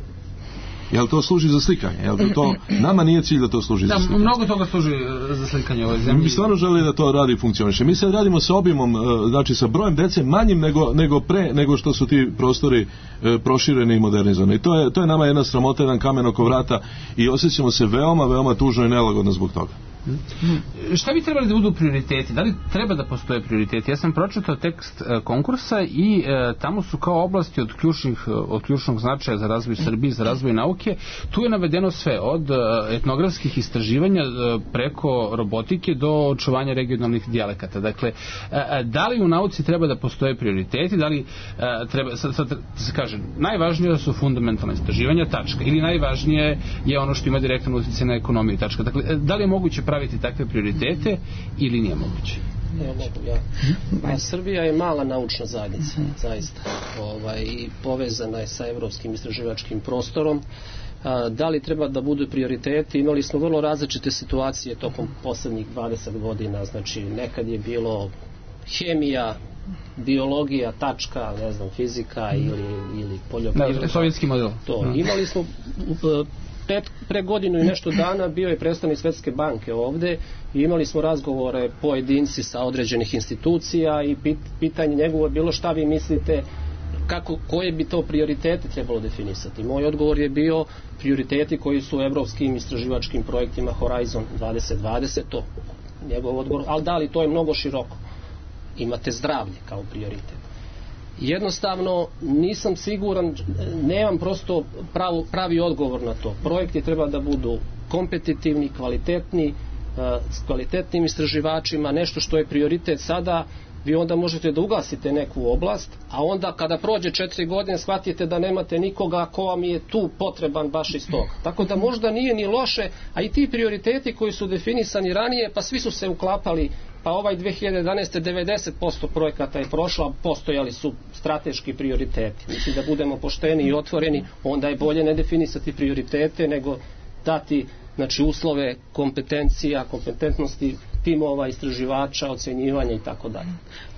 Jel to služi za slikanje? Jel to, nama nije cilj da to služi da, za slikanje. Mnogo toga služi za slikanje ovoj zemlji. Mi stvarno želi da to radi i funkcioniše. Mi sad radimo sa obimom, znači sa brojem dece manjim nego, nego pre, nego što su ti prostori e, prošireni i modernizovani. I to je, to je nama jedna sramota, jedan kamen oko vrata i osjećamo se veoma, veoma tužno i nelagodno zbog toga. Hmm. Šta bi trebali da budu prioriteti? Da li treba da postoje prioriteti? Ja sam pročitao tekst e, konkursa i e, tamo su kao oblasti od, ključnih, od ključnog značaja za razvoj Srbije, za razvoj nauke. Tu je navedeno sve, od e, etnografskih istraživanja e, preko robotike do očuvanja regionalnih dijalekata. Dakle, e, da li u nauci treba da postoje prioriteti? Da li e, treba, sad, sad se kaže, najvažnije su fundamentalna istraživanja, tačka. Ili najvažnije je ono što ima direktan utjecaj na ekonomiju, tačka. Dakle, da li je moguće praviti takve prioritete ili nije moguće? Ne mogu, ja. A Srbija je mala naučna zajednica, zaista. Ovaj, i povezana je sa evropskim istraživačkim prostorom. A, da li treba da budu prioriteti? Imali smo vrlo različite situacije tokom poslednjih dvadeset godina. Znači, nekad je bilo hemija, biologija, tačka, ne znam, fizika ili, ili poljoprivreda. Da, sovjetski model. To. Imali smo Pet, pre godinu i nešto dana bio je predstavnik Svetske banke ovde i imali smo razgovore pojedinci sa određenih institucija i pit, pitanje njegovo je bilo šta vi mislite kako, koje bi to prioritete trebalo definisati. Moj odgovor je bio prioriteti koji su u evropskim istraživačkim projektima Horizon dvadeset dvadeset, to njegov odgovor, ali da li to je mnogo široko. Imate zdravlje kao prioritet. Jednostavno nisam siguran, nemam prosto pravu, pravi odgovor na to. Projekti treba da budu kompetitivni, kvalitetni, s kvalitetnim istraživačima, nešto što je prioritet sada, vi onda možete da ugasite neku oblast, a onda kada prođe četiri godine shvatite da nemate nikoga ko vam je tu potreban baš iz toga. Tako da možda nije ni loše, a i ti prioriteti koji su definisani ranije, pa svi su se uklapali, pa ovaj dve hiljade jedanaeste devedeset posto projekata je prošla, postojali su strateški prioriteti. Mislim da budemo pošteni i otvoreni, onda je bolje ne definisati prioritete nego dati, znači, uslove kompetencija, kompetentnosti timova, istraživača, ocenjivanja i tako dalje.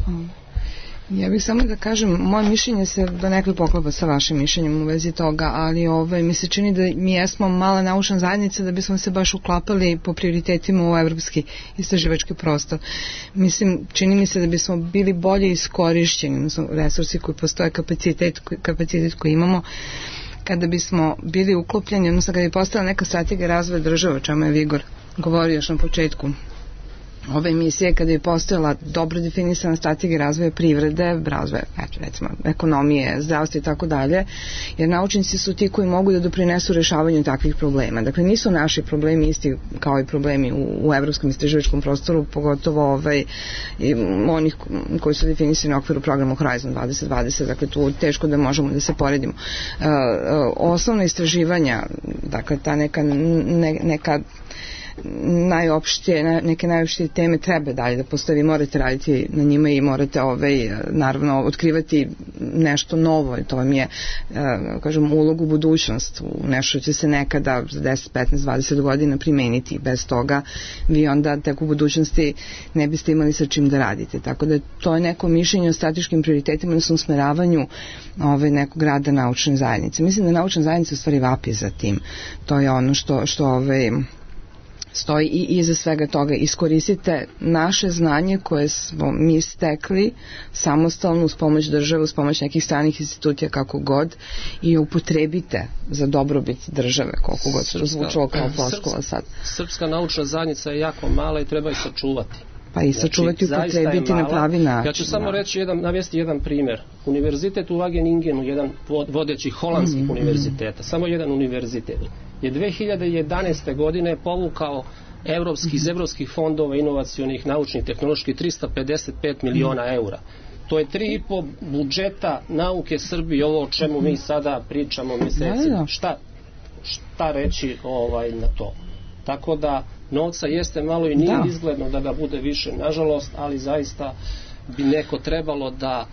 Ja bih samo da kažem, moje mišljenje se do nekog poklapa sa vašim mišljenjem u vezi toga, ali ovaj, mi se čini da mi jesmo mala naučna zajednica da bismo se baš uklapali po prioritetima u evropski istraživački prostor. Mislim, čini mi se da bismo bili bolje iskorišćeni, odnosno resursi koji postoje, kapacitet, kapacitet koji imamo, kada bismo bili uklopljeni, odnosno kada bi postala neka strategija razvoja države, o čemu je Vigor govorio još na početku ove emisije, kada je postojala dobro definisana strategija razvoja privrede, razvoja, recimo, ekonomije, zdravstva i tako dalje, jer naučnici su ti koji mogu da doprinesu rešavanju takvih problema. Dakle, nisu naši problemi isti kao i problemi u, u evropskom istraživačkom prostoru, pogotovo ovaj, i onih koji su definisani u okviru programa Horizon dvadeset dvadeset, dakle, tu teško da možemo da se poredimo. Uh, uh, osnovna istraživanja, dakle, ta neka, ne, neka najopštije, neke najopštije teme treba dalje da postoji, vi morate raditi na njima i morate ovaj, naravno otkrivati nešto novo, to vam je kažem, ulog u budućnost, u nešto će se nekada za deset, petnaest, dvadeset godina primeniti, bez toga vi onda tek u budućnosti ne biste imali sa čim da radite, tako da to je neko mišljenje o strateškim prioritetima, na usmeravanju ovaj, nekog rada naučne zajednice. Mislim da naučna zajednica u stvari vapi za tim, to je ono što, što ovaj, stoji i iza svega toga. Iskoristite naše znanje koje smo mi stekli samostalno uz pomoć države, uz pomoć nekih stranih institucija, kako god, i upotrebite za dobrobit države, koliko god se zvučalo kao floskula sad. Srpska naučna zajednica je jako mala i treba ih sačuvati. Pa i sačuvati, znači, upotrebiti na pravi način. Ja ću samo da. reći jedan, navesti jedan primjer. Univerzitet u Wageningenu, jedan vodećih holandskih mm-hmm. univerziteta, samo jedan univerzitet, je dve hiljade jedanaeste. godine povukao evropski, iz evropskih fondova inovacionih, naučnih, tehnoloških trista pedeset pet miliona eura. To je tri i po budžeta nauke Srbije, ovo o čemu mi sada pričamo mjeseci. Šta, šta reći ovaj, na to? Tako da novca jeste malo i nije da. izgledno da ga bude više, nažalost, ali zaista bi neko trebalo da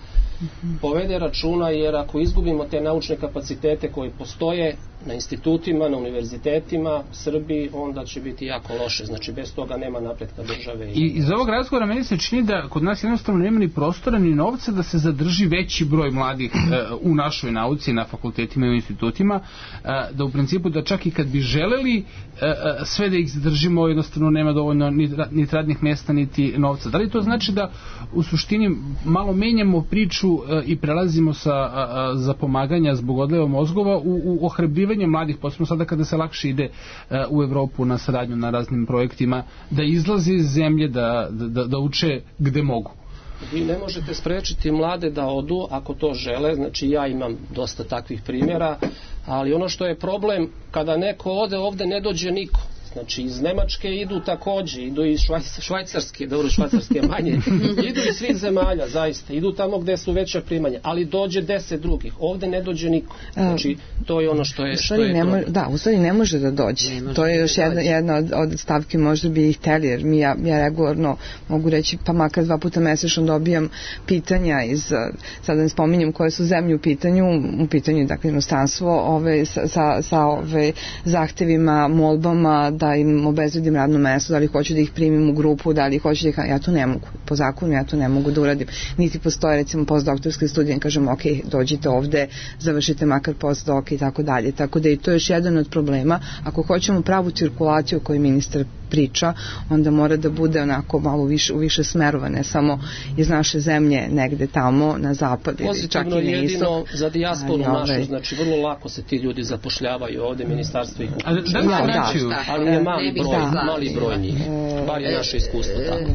povede računa, jer ako izgubimo te naučne kapacitete koji postoje na institutima, na univerzitetima u Srbiji, onda će biti jako loše. Znači, bez toga nema napretka države. I iz ovog razgovora meni se čini da kod nas jednostavno nema ni prostora ni novca da se zadrži veći broj mladih uh, u našoj nauci, na fakultetima i u institutima, uh, da u principu da čak i kad bi želeli uh, sve da ih zadržimo, jednostavno nema dovoljno ni, ni radnih mjesta, niti novca. Da li to znači da u suštini malo menjamo priču uh, i prelazimo sa uh, zapomaganja zbog odleva mozgova u, u ohrabrivanje mladih, posebno sada kada se lakše ide uh, u Evropu na saradnju na raznim projektima, da izlaze iz zemlje, da, da, da uče gde mogu? Vi ne možete sprečiti mlade da odu ako to žele, znači ja imam dosta takvih primjera, ali ono što je problem, kada neko ode ovde ne dođe niko. Znači iz Nemačke idu takođe, idu iz Švajc, Švajcarske, dobro Švajcarske manje, idu iz svih zemalja, zaista, idu tamo gde su veća primanja, ali dođe deset drugih, ovde ne dođe niko. Znači to je ono što je, što je problem. Da, u stvari ne može da dođe. Može to je još jedna, jedna od, od stavki, možda bi ih hteli, jer mi ja, ja regularno mogu reći, pa makar dva puta mesečno dobijam pitanja iz, sada ne spominjem koje su zemlje u pitanju, u pitanju dakle inostranstvo, ove, sa, sa, sa ove zahtevima, molbama, da im obezbedim radno mesto, da li hoću da ih primim u grupu, da li hoću da ih... Ja to ne mogu. Po zakonu ja to ne mogu da uradim. Niti postoje recimo postdoktorske studije, kažem ok, dođite ovde, završite makar postdok i tako dalje. Tako da i to je još jedan od problema. Ako hoćemo pravu cirkulaciju o kojoj ministar priča, onda mora da bude onako malo više, u više smerova, ne samo iz naše zemlje negde tamo na zapad ili čak i na jedino istok. Za dijasporu našu, znači vrlo lako se ti ljudi zapošljavaju ovde, ministarstvo ih uključuje. Da, da, da, ali je mali broj, da. mali broj njih. Bar je naše iskustvo tako.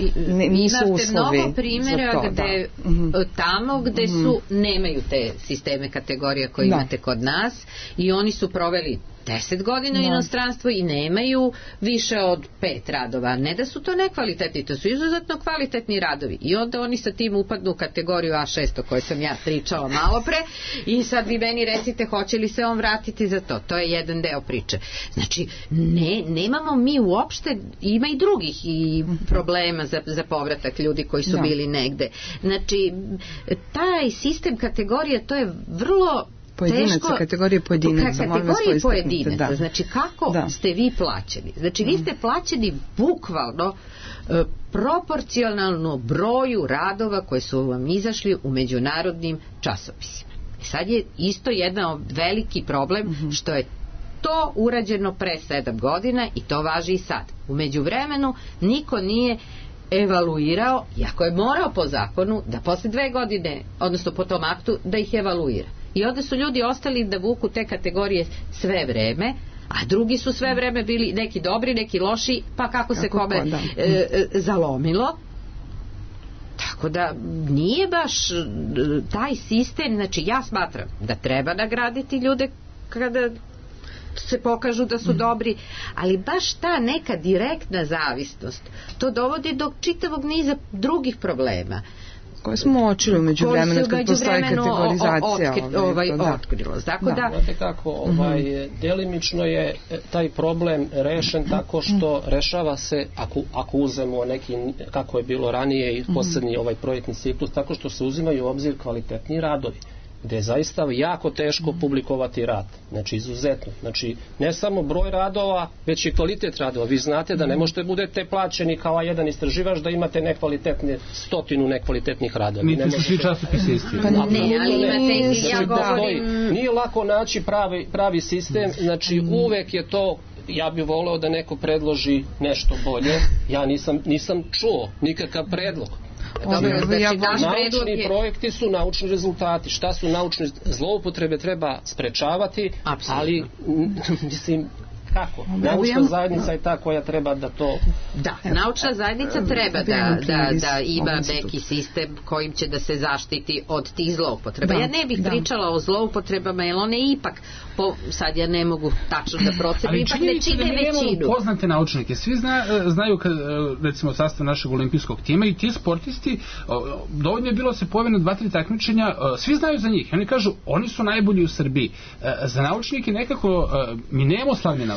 Nisu uslovi. Imate mnogo primjera gde da. tamo gde su, nemaju te sisteme kategorija koje da. imate kod nas i oni su proveli deset godina u inostranstvu i nemaju više od pet radova. Ne da su to nekvalitetni, to su izuzetno kvalitetni radovi. I onda oni sa tim upadnu u kategoriju A šest o kojoj sam ja pričala malo pre i sad vi meni recite hoće li se on vratiti za to. To je jedan deo priče. Znači, ne, nemamo mi uopšte, ima i drugih i problema za, za povratak ljudi koji su da. bili negde. Znači, taj sistem kategorije, to je vrlo pojedinaca, kategorije pojedinaca. Kategorije pojedinaca, da. Znači kako da. ste vi plaćeni? Znači vi ste plaćeni bukvalno e, proporcionalno broju radova koji su vam izašli u međunarodnim časopisima. I sad je isto jedan veliki problem mm-hmm. što je to urađeno pre sedam godina i to važi i sad. U međuvremenu niko nije evaluirao, iako je morao po zakonu da posle dve godine, odnosno po tom aktu, da ih evaluira. I onda su ljudi ostali da vuku te kategorije sve vreme, a drugi su sve vreme bili neki dobri, neki loši, pa kako se kako kome e, e, zalomilo. Tako da nije baš taj sistem, znači ja smatram da treba nagraditi ljude kada se pokažu da su dobri, ali baš ta neka direktna zavisnost, to dovodi do čitavog niza drugih problema koje smo očili umeđu vremenu kad postoji kategorizacija otkri, ovaj, ovaj, otkrilo. Tako da, da znate kako, ovaj, mm-hmm. delimično je taj problem rešen tako što rešava se, ako, ako uzmemo neki, kako je bilo ranije i poslednji ovaj projektni ciklus, tako što se uzimaju u obzir kvalitetni radovi, gde je zaista jako teško publikovati rad. Znači, izuzetno. Znači, ne samo broj radova, već i kvalitet radova. Vi znate da ne možete budete plaćeni kao jedan istraživač da imate nekvalitetne, stotinu nekvalitetnih radova. Mi ne su svi časopisi isti. Pa ne, ali imate, ja govorim... Nije lako naći pravi, pravi sistem, znači uvek je to, ja bih voleo da neko predloži nešto bolje. Ja nisam, nisam čuo nikakav predlog. Znači, znači, naučni je... projekti su naučni rezultati. Šta su naučne zloupotrebe treba sprečavati, absolutno. Ali mislim kako? Naučna zajednica je ta koja treba da to... Da, naučna zajednica treba da, da, da ima neki sistem kojim će da se zaštiti od tih zloupotreba. Ja ne bih pričala o zloupotrebama, jer one ipak, po, sad ja ne mogu tačno da procenim, ipak ne čine većinu. Ali poznate naučnike, svi zna, znaju kad, recimo, sastav našeg olimpijskog tima i ti sportisti, dovoljno je bilo se pojave na dva, tri takmičenja, svi znaju za njih. Oni kažu, oni su najbolji u Srbiji. Za naučnike nekako, mi nemamo slavne naučnike.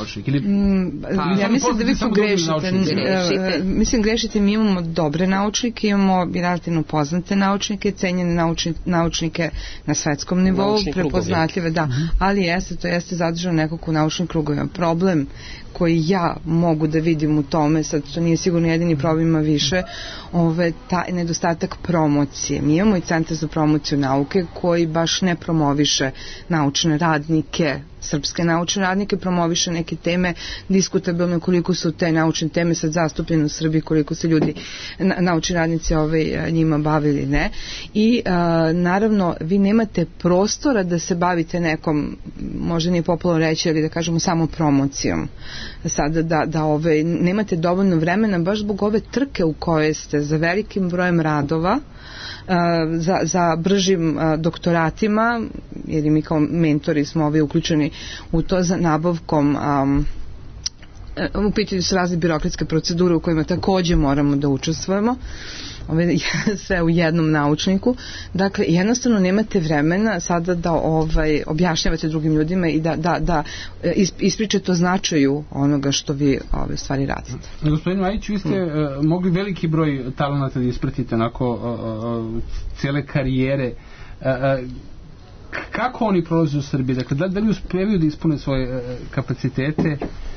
naučnik? Ili... Mm, ja mislim da vi pogrešite. Mislim grešite, mi imamo dobre naučnike, imamo relativno poznate naučnike, cenjene naučni, naučnike na svetskom nivou, prepoznatljive, da, ali jeste, to jeste zadržano nekako u naučnim krugovima. Problem koji ja mogu da vidim u tome, sad to nije sigurno jedini problem, ima više, ove, taj nedostatak promocije. Mi imamo i Centar za promociju nauke koji baš ne promoviše naučne radnike, srpske naučne radnike, promoviše neke teme, diskutabilno koliko su te naučne teme sad zastupljene u Srbiji, koliko se ljudi, na, naučni radnici ovaj, njima bavili, ne. I a, naravno, vi nemate prostora da se bavite nekom, možda nije popularno reći, ali da kažemo samo promocijom. Sada da, da ove, nemate dovoljno vremena baš zbog ove trke u kojoj ste za velikim brojem radova, Za, za bržim doktoratima, jer i mi kao mentori smo ovi uključeni u to, za nabavkom um, u pitanju su razne birokratske procedure u kojima takođe moramo da učestvujemo, ove, sve u jednom naučniku. Dakle, jednostavno nemate vremena sada da ovaj, objašnjavate drugim ljudima i da, da, da ispričate o značaju onoga što vi ove stvari radite. Gospodin Majić, vi ste hmm. uh, mogli veliki broj talenata da ispratite onako uh, uh, cijele karijere. Uh, uh, kako oni prolaze u Srbiji? Dakle, da, da li uspevaju da ispune svoje uh, kapacitete?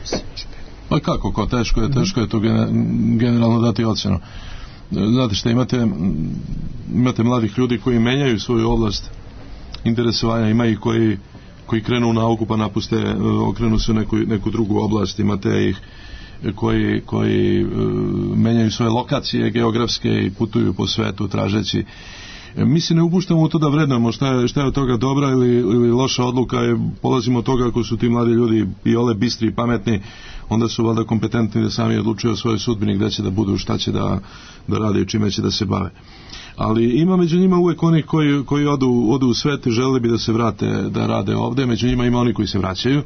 Pa kako, ko teško je, teško je to generalno dati ocenu. Znate što, imate, imate mladih ljudi koji menjaju svoju oblast interesovanja, ima ih koji, koji krenu u nauku pa napuste, okrenu se u neku, neku drugu oblast, imate ih koji, koji menjaju svoje lokacije geografske i putuju po svetu tražeći. Mi se ne upuštamo u to da vrednujemo šta je, šta je od toga dobra ili, ili loša odluka, je, polazimo od toga ako su ti mladi ljudi i ole bistri i pametni, onda su valjda kompetentni da sami odlučuju o svojoj sudbini, gde će da budu, šta će da, da rade i čime će da se bave. Ali ima među njima uvek oni koji, koji odu, odu u svet i žele bi da se vrate da rade ovde, među njima ima oni koji se vraćaju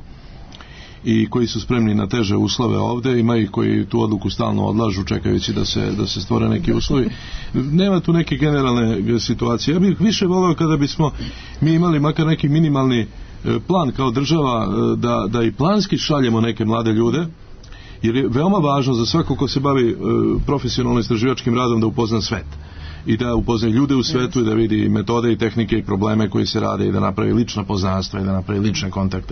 i koji su spremni na teže uslove ovde, ima i koji tu odluku stalno odlažu čekajući da se, da se stvore neki uslovi. Nema tu neke generalne situacije. Ja bih više voleo kada bismo mi imali makar neki minimalni plan kao država da, da i planski šaljemo neke mlade ljude, jer je veoma važno za svako ko se bavi profesionalno istraživačkim radom da upozna svet i da upozna ljude u svetu i da vidi metode i tehnike i probleme koji se rade i da napravi lična poznanstva i da napravi lične kontakte.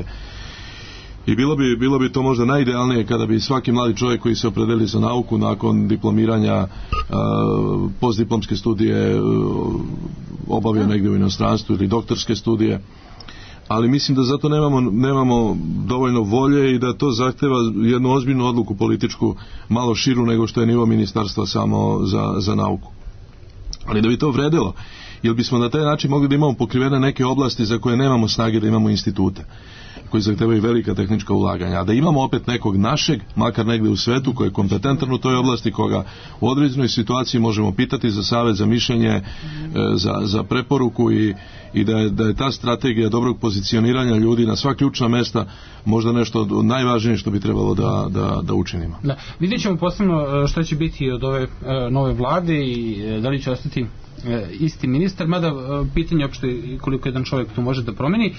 I bilo bi, bilo bi to možda najidealnije kada bi svaki mladi čovjek koji se opredeli za nauku nakon diplomiranja uh, postdiplomske studije uh, obavio negdje u inostranstvu ili doktorske studije, ali mislim da zato nemamo, nemamo dovoljno volje i da to zahteva jednu ozbiljnu odluku političku malo širu nego što je nivo ministarstva samo za, za nauku. Ali da bi to vredilo, jer bismo na taj način mogli da imamo pokrivene neke oblasti za koje nemamo snage da imamo institute koji zahtevaju velika tehnička ulaganja, a da imamo opet nekog našeg, makar negde u svetu, koji je kompetentan u toj oblasti, koga u određenoj situaciji možemo pitati za savjet, za mišljenje, za, za preporuku i, i da, je, da je ta strategija dobrog pozicioniranja ljudi na sva ključna mesta možda nešto od najvažnije što bi trebalo da, da, da učinimo. Da. Vidjet ćemo posebno šta će biti od ove nove vlade i da li će ostati isti ministar, mada pitanje opšte koliko jedan čovjek tu može da promeni.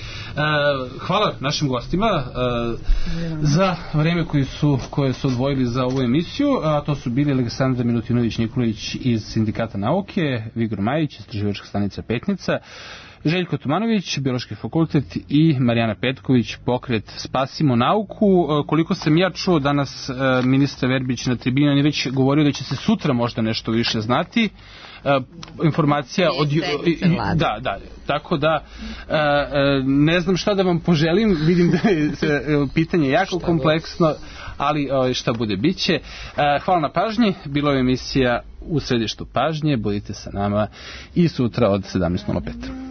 Hvala našim gostima za vreme koje su, koje su odvojili za ovu emisiju, a to su bili Aleksandar Milutinović-Nikolić iz Sindikata nauke, Vigor Majić, istraživačka stanica Petnica, Željko Tomanović, Biološki fakultet i Marijana Petković, pokret Spasimo nauku. Koliko sam ja čuo danas ministar Verbić na tribini, on je već govorio da će se sutra možda nešto više znati. Informacija od da, da, tako da ne znam šta da vam poželim, vidim da je pitanje jako kompleksno, ali šta bude biće. Hvala na pažnji, bilo je emisija U središtu pažnje, budite sa nama i sutra od sedamnaest nula pet.